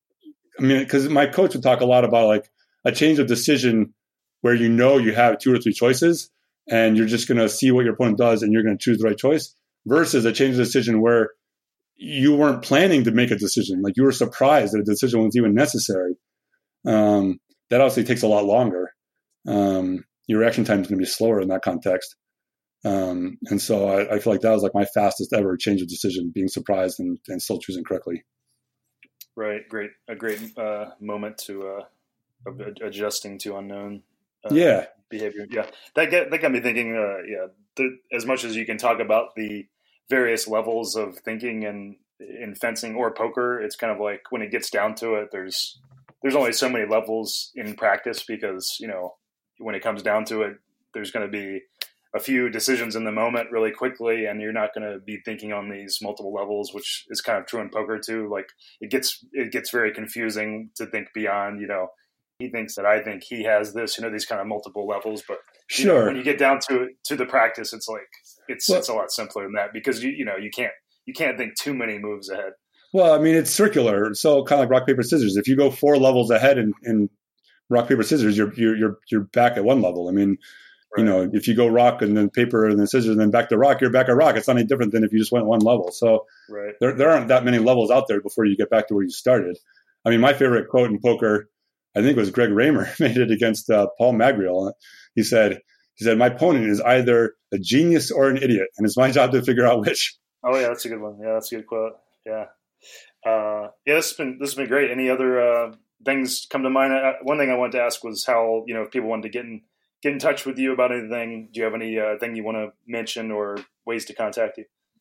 I mean, because my coach would talk a lot about like a change of decision where, you know, you have two or three choices and you're just going to see what your opponent does and you're going to choose the right choice, versus a change of decision where you weren't planning to make a decision. Like, you were surprised that a decision was even necessary. Um, that obviously takes a lot longer. Um, your reaction time is going to be slower in that context. Um, and so I, I feel like that was like my fastest ever change of decision, being surprised and, and still choosing correctly.
Right. Great. A great uh, moment to uh, adjusting to unknown uh,
yeah.
behavior. Yeah. That get, that got me thinking, uh, yeah, the, as much as you can talk about the various levels of thinking and in fencing or poker, it's kind of like when it gets down to it, there's, there's only so many levels in practice, because, you know, when it comes down to it, there's going to be a few decisions in the moment really quickly, and you're not going to be thinking on these multiple levels, which is kind of true in poker too. Like, it gets, it gets very confusing to think beyond, you know, he thinks that I think he has this, you know, these kind of multiple levels. But you
sure,
know, when you get down to to the practice, it's like, it's,
well,
it's a lot simpler than that, because you, you know, you can't, you can't think too many moves ahead.
Well, I mean, it's circular. So kind of like rock, paper, scissors. If you go four levels ahead in, in rock, paper, scissors, you're, you're, you're, you're back at one level. I mean, you know, if you go rock and then paper and then scissors and then back to rock, you're back at rock. It's not any different than if you just went one level. So
right.
there there aren't that many levels out there before you get back to where you started. I mean, my favorite quote in poker, I think, was Greg Raymer made it against uh, Paul Magriel. He said, he said, my opponent is either a genius or an idiot, and it's my job to figure out which.
Oh yeah, that's a good one. Yeah, that's a good quote. Yeah. Uh, yeah, this has been, this has been great. Any other uh, things come to mind? I, one thing I wanted to ask was how, you know, if people wanted to get in, get in touch with you about anything, do you have any uh, thing you want to mention or ways to contact you?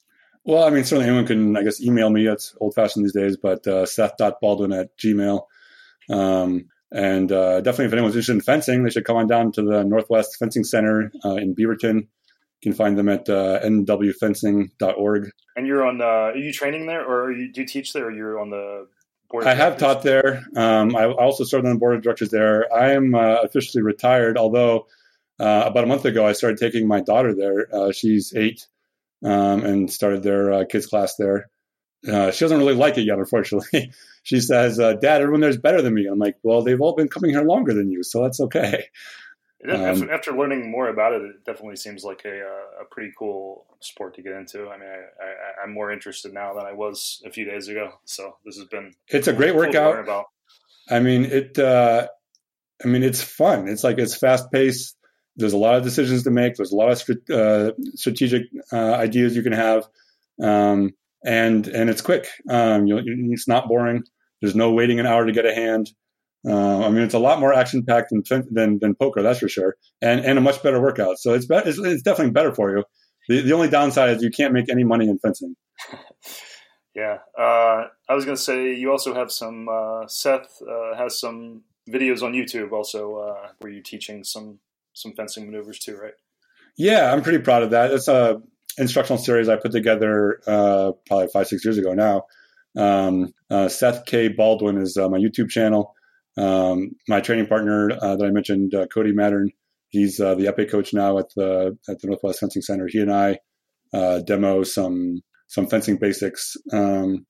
Well, I mean, certainly anyone can, I guess, email me. It's old-fashioned these days, but uh, seth dot baldwin at gmail. Um, and uh, definitely if anyone's interested in fencing, they should come on down to the Northwest Fencing Center uh, in Beaverton. You can find them at uh, n w fencing dot org.
And you're on, uh, are you training there, or are you, do you teach there, or you're on the board of
I have taught there. Um, I also served on the board of directors there. I am uh, officially retired, although uh, about a month ago I started taking my daughter there. Uh, she's eight. Um, and started their uh, kids class there. Uh, she doesn't really like it yet, unfortunately. She says, uh, Dad, everyone there's better than me. I'm like, well, they've all been coming here longer than you, so that's okay.
It is, um, after, after learning more about it, it definitely seems like a, a pretty cool sport to get into. I mean, I, I, I'm more interested now than I was a few days ago. So this has been
it's a great
cool
workout.
To learn about.
I mean, it. Uh, I mean, it's fun. It's like it's fast paced. There's a lot of decisions to make. There's a lot of uh, strategic uh, ideas you can have, um, and and it's quick. Um, you, it's not boring. There's no waiting an hour to get a hand. Uh, I mean, it's a lot more action packed than, than than poker, that's for sure, and and a much better workout. So it's be- it's, it's definitely better for you. The, the only downside is you can't make any money in fencing.
Yeah, uh, I was going to say you also have some. Uh, Seth uh, has some videos on YouTube also uh, where you're teaching some. some fencing maneuvers too, right?
Yeah, I'm pretty proud of that. It's a instructional series I put together uh, probably five, six years ago now. Um, uh, Seth K. Baldwin is uh, my YouTube channel. Um, my training partner uh, that I mentioned, uh, Cody Mattern, he's uh, the epee coach now at the at the Northwest Fencing Center. He and I uh, demo some some fencing basics. Um,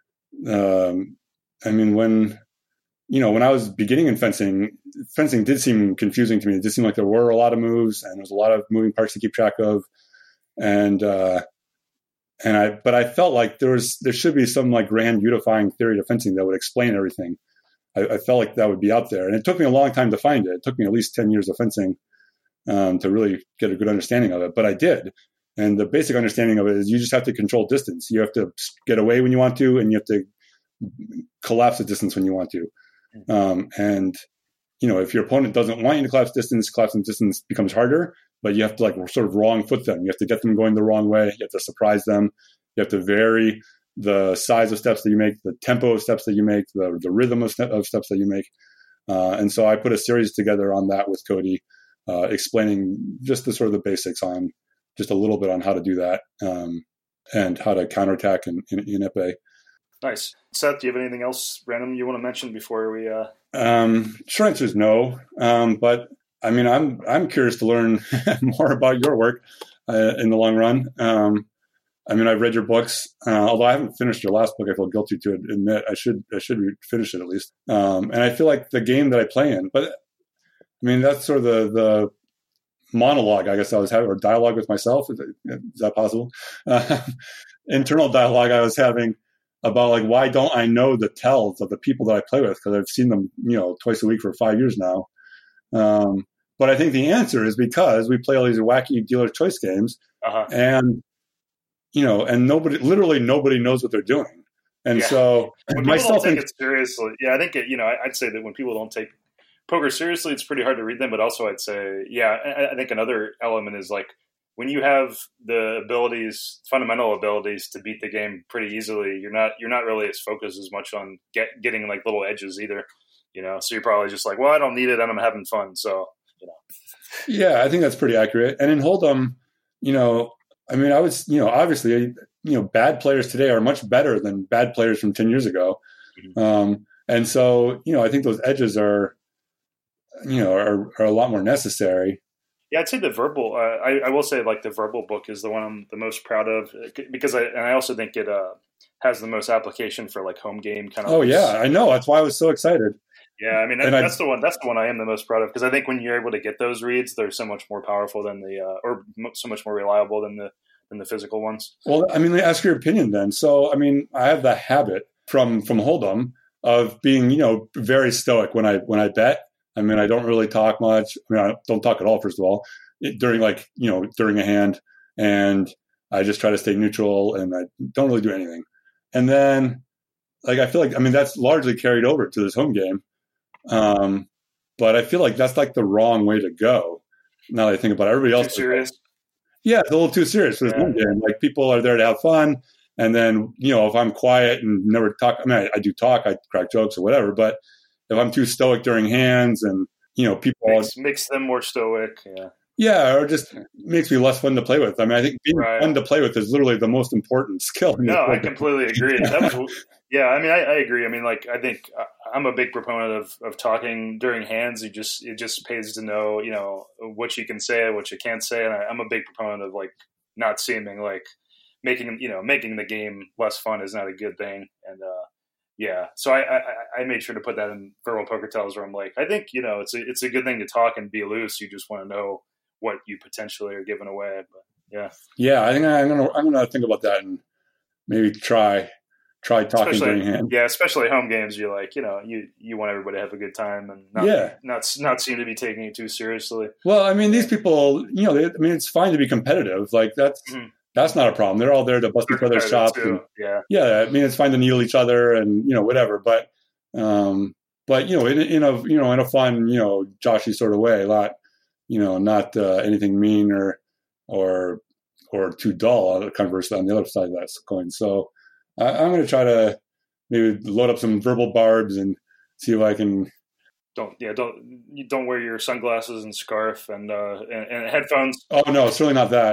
um, I mean, when you know when I was beginning in fencing, fencing did seem confusing to me. It did seem like there were a lot of moves and there was a lot of moving parts to keep track of. And, uh, and I, but I felt like there was, there should be some like grand unifying theory to fencing that would explain everything. I, I felt like that would be out there, and it took me a long time to find it. It took me at least ten years of fencing, um, to really get a good understanding of it, but I did. And the basic understanding of it is you just have to control distance. You have to get away when you want to, and you have to collapse the distance when you want to. Um, and, you know, if your opponent doesn't want you to collapse distance, collapsing distance becomes harder, but you have to like sort of wrong foot them. You have to get them going the wrong way. You have to surprise them. You have to vary the size of steps that you make, the tempo of steps that you make, the, the rhythm of, ste- of steps that you make. Uh, and so I put a series together on that with Cody, uh, explaining just the sort of the basics on just a little bit on how to do that, um, and how to counterattack in, in, in epee.
Nice. Seth, do you have anything else random you want to mention before we... Uh...
Um, short answer is no. Um, but I mean, I'm, I'm curious to learn more about your work uh, in the long run. Um, I mean, I've read your books, uh, although I haven't finished your last book. I feel guilty to admit I should, I should finish it at least. Um, and I feel like the game that I play in, but I mean, that's sort of the, the monologue, I guess I was having, or dialogue with myself. Is that, is that possible? Uh, internal dialogue I was having about like, why don't I know the tells of the people that I play with? Because I've seen them, you know, twice a week for five years now. Um, but I think the answer is because we play all these wacky dealer choice games, uh-huh. and you know, and nobody, literally nobody knows what they're doing. And
yeah.
so,
when myself, people don't take it seriously. Yeah, I think it, you know, I'd say that when people don't take poker seriously, it's pretty hard to read them. But also, I'd say, yeah, I, I think another element is like, when you have the abilities, fundamental abilities to beat the game pretty easily, you're not you're not really as focused as much on get, getting like little edges either, you know. So you're probably just like, well, I don't need it, and I'm having fun. So, you know.
Yeah, I think that's pretty accurate. And in Hold'em, you know, I mean, I was, you know, obviously, you know, bad players today are much better than bad players from ten years ago, mm-hmm. um, and so, you know, I think those edges are, you know, are, are a lot more necessary.
Yeah, I'd say the verbal. Uh, I, I will say, like the verbal book is the one I'm the most proud of because I and I also think it uh, has the most application for like home game kind of.
Oh yeah, I know. That's why I was so excited.
Yeah, I mean that, that's I, the one. That's the one I am the most proud of because I think when you're able to get those reads, they're so much more powerful than the uh, or so much more reliable than the than the physical ones.
Well, I mean, ask your opinion then. So, I mean, I have the habit from from Hold'em of being, you know, very stoic when I when I bet. I mean, I don't really talk much. I mean, I don't talk at all, first of all, it, during like, you know, during a hand. And I just try to stay neutral and I don't really do anything. And then, like, I feel like, I mean, that's largely carried over to this home game. Um, but I feel like that's like the wrong way to go. Now that I think about it, everybody else.
Too serious?
Yeah, it's a little too serious for this
Yeah.
one game. Like, people are there to have fun. And then, you know, if I'm quiet and never talk, I mean, I, I do talk, I crack jokes or whatever. But if I'm too stoic during hands and, you know, people.
Makes, makes them more stoic. Yeah.
Yeah, or just makes me less fun to play with. I mean, I think being
Right.
fun to play with is literally the most important skill. in this
No, I
program.
completely agree. That was, yeah, I mean, I, I agree. I mean, like, I think uh, I'm a big proponent of, of talking during hands. You just it just pays to know, you know, what you can say, what you can't say, and I, I'm a big proponent of like not seeming like making you know making the game less fun is not a good thing. And uh, yeah, so I, I I made sure to put that in verbal poker tells where I'm like, I think you know it's a it's a good thing to talk and be loose. You just want to know what you potentially are giving away. But yeah,
Yeah, I think I'm gonna I'm gonna think about that and maybe try try talking
especially
during hand.
yeah, especially home games. You're like, you know, you you want everybody to have a good time and not
Yeah.
not not seem to be taking it too seriously.
Well, I mean, these people, you know, they, I mean, it's fine to be competitive. Like that's
Mhm.
that's not a problem. They're all there to bust each other's chops.
Too.
And,
Yeah,
yeah, I mean, it's fine to needle each other and you know whatever. But um, but you know, in, in a you know in a fun you know Joshy sort of way, a lot you know, not uh, anything mean or or or too dull. Conversely, on the other side of that coin. So I, I'm going to try to maybe load up some verbal barbs and see if I can.
don't yeah don't you don't wear your sunglasses and scarf and uh, and, and headphones.
Oh no, it's really not that.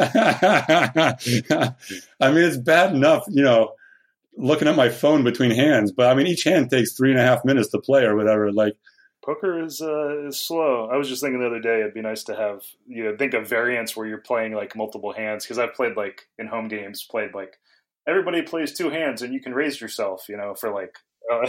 I mean, it's bad enough, you know, looking at my phone between hands. But I mean, each hand takes three and a half minutes to play or whatever. Like,
Poker is uh, is slow. I was just thinking the other day it'd be nice to have you know, think of variants where you're playing like multiple hands because I've played like in home games played like everybody plays two hands and you can raise yourself you know for like. Uh,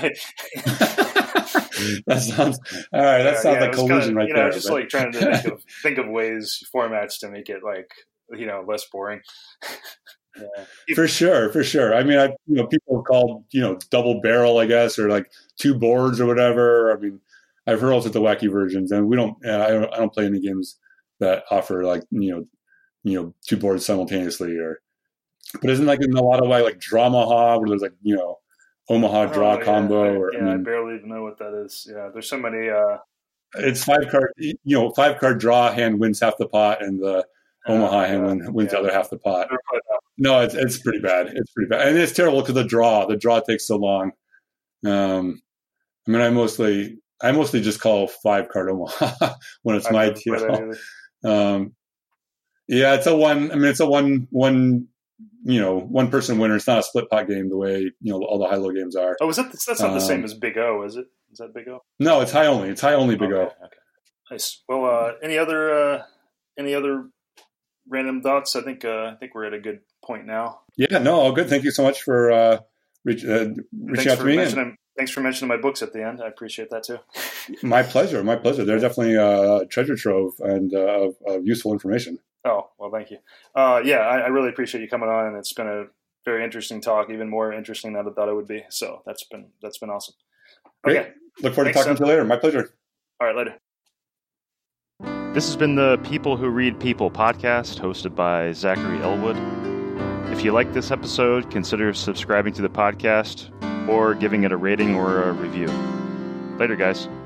that sounds all right. That
yeah,
sounds
yeah,
like collusion
kind of,
right
you know,
there.
just
but...
like trying to think of think of ways formats to make it like you know less boring. Yeah.
For sure, for sure. I mean, I you know people have called you know double barrel, I guess, or like two boards or whatever. I mean, I've heard all sorts of wacky versions, and we don't. I don't. I don't play any games that offer like you know, you know, two boards simultaneously. Or, but isn't like in a lot of like like Dramaha where there's like you know, Omaha draw
Oh, yeah.
combo?
I,
Or
yeah,
I, mean,
I barely even know what that is. Yeah, there's so many. Uh,
it's five card. You know, five card draw hand wins half the pot, and the Omaha
uh,
hand
yeah,
wins
yeah.
the other half the pot.
Never played that.
No, it's it's pretty bad. It's pretty bad, and it's terrible because the draw. The draw takes so long. Um, I mean, I mostly I mostly just call five card Omaha when it's
I've
my
never played that
deal.
either.
Um, yeah, it's a one. I mean, it's a one one. You know, one person winner. It's not a split pot game the way you know all the high low games are.
Oh, is that that's not the same
Um,
as Big O, is it? Is that Big O?
No, it's high only. It's high only Big
okay,
O.
Okay, nice. Well, uh, any other uh, any other random thoughts? I think uh, I think we're at a good point now.
Yeah, no, all good. Thank you so much for uh, reach, uh, reaching
Thanks
out
for
to me.
mentioning. Thanks for mentioning my books at the end. I appreciate that too.
My pleasure. My pleasure. They're definitely a treasure trove and uh, of, of useful information.
Oh, well, thank you. Uh, yeah, I, I really appreciate you coming on, and it's been a very interesting talk, even more interesting than I thought it would be. So that's been that's been awesome.
Great.
Okay.
Look forward
Thanks,
to talking
Seth.
to you later. My pleasure.
All right, later.
This has been the People Who Read People podcast, hosted by Zachary Elwood. If you like this episode, consider subscribing to the podcast or giving it a rating or a review. Later, guys.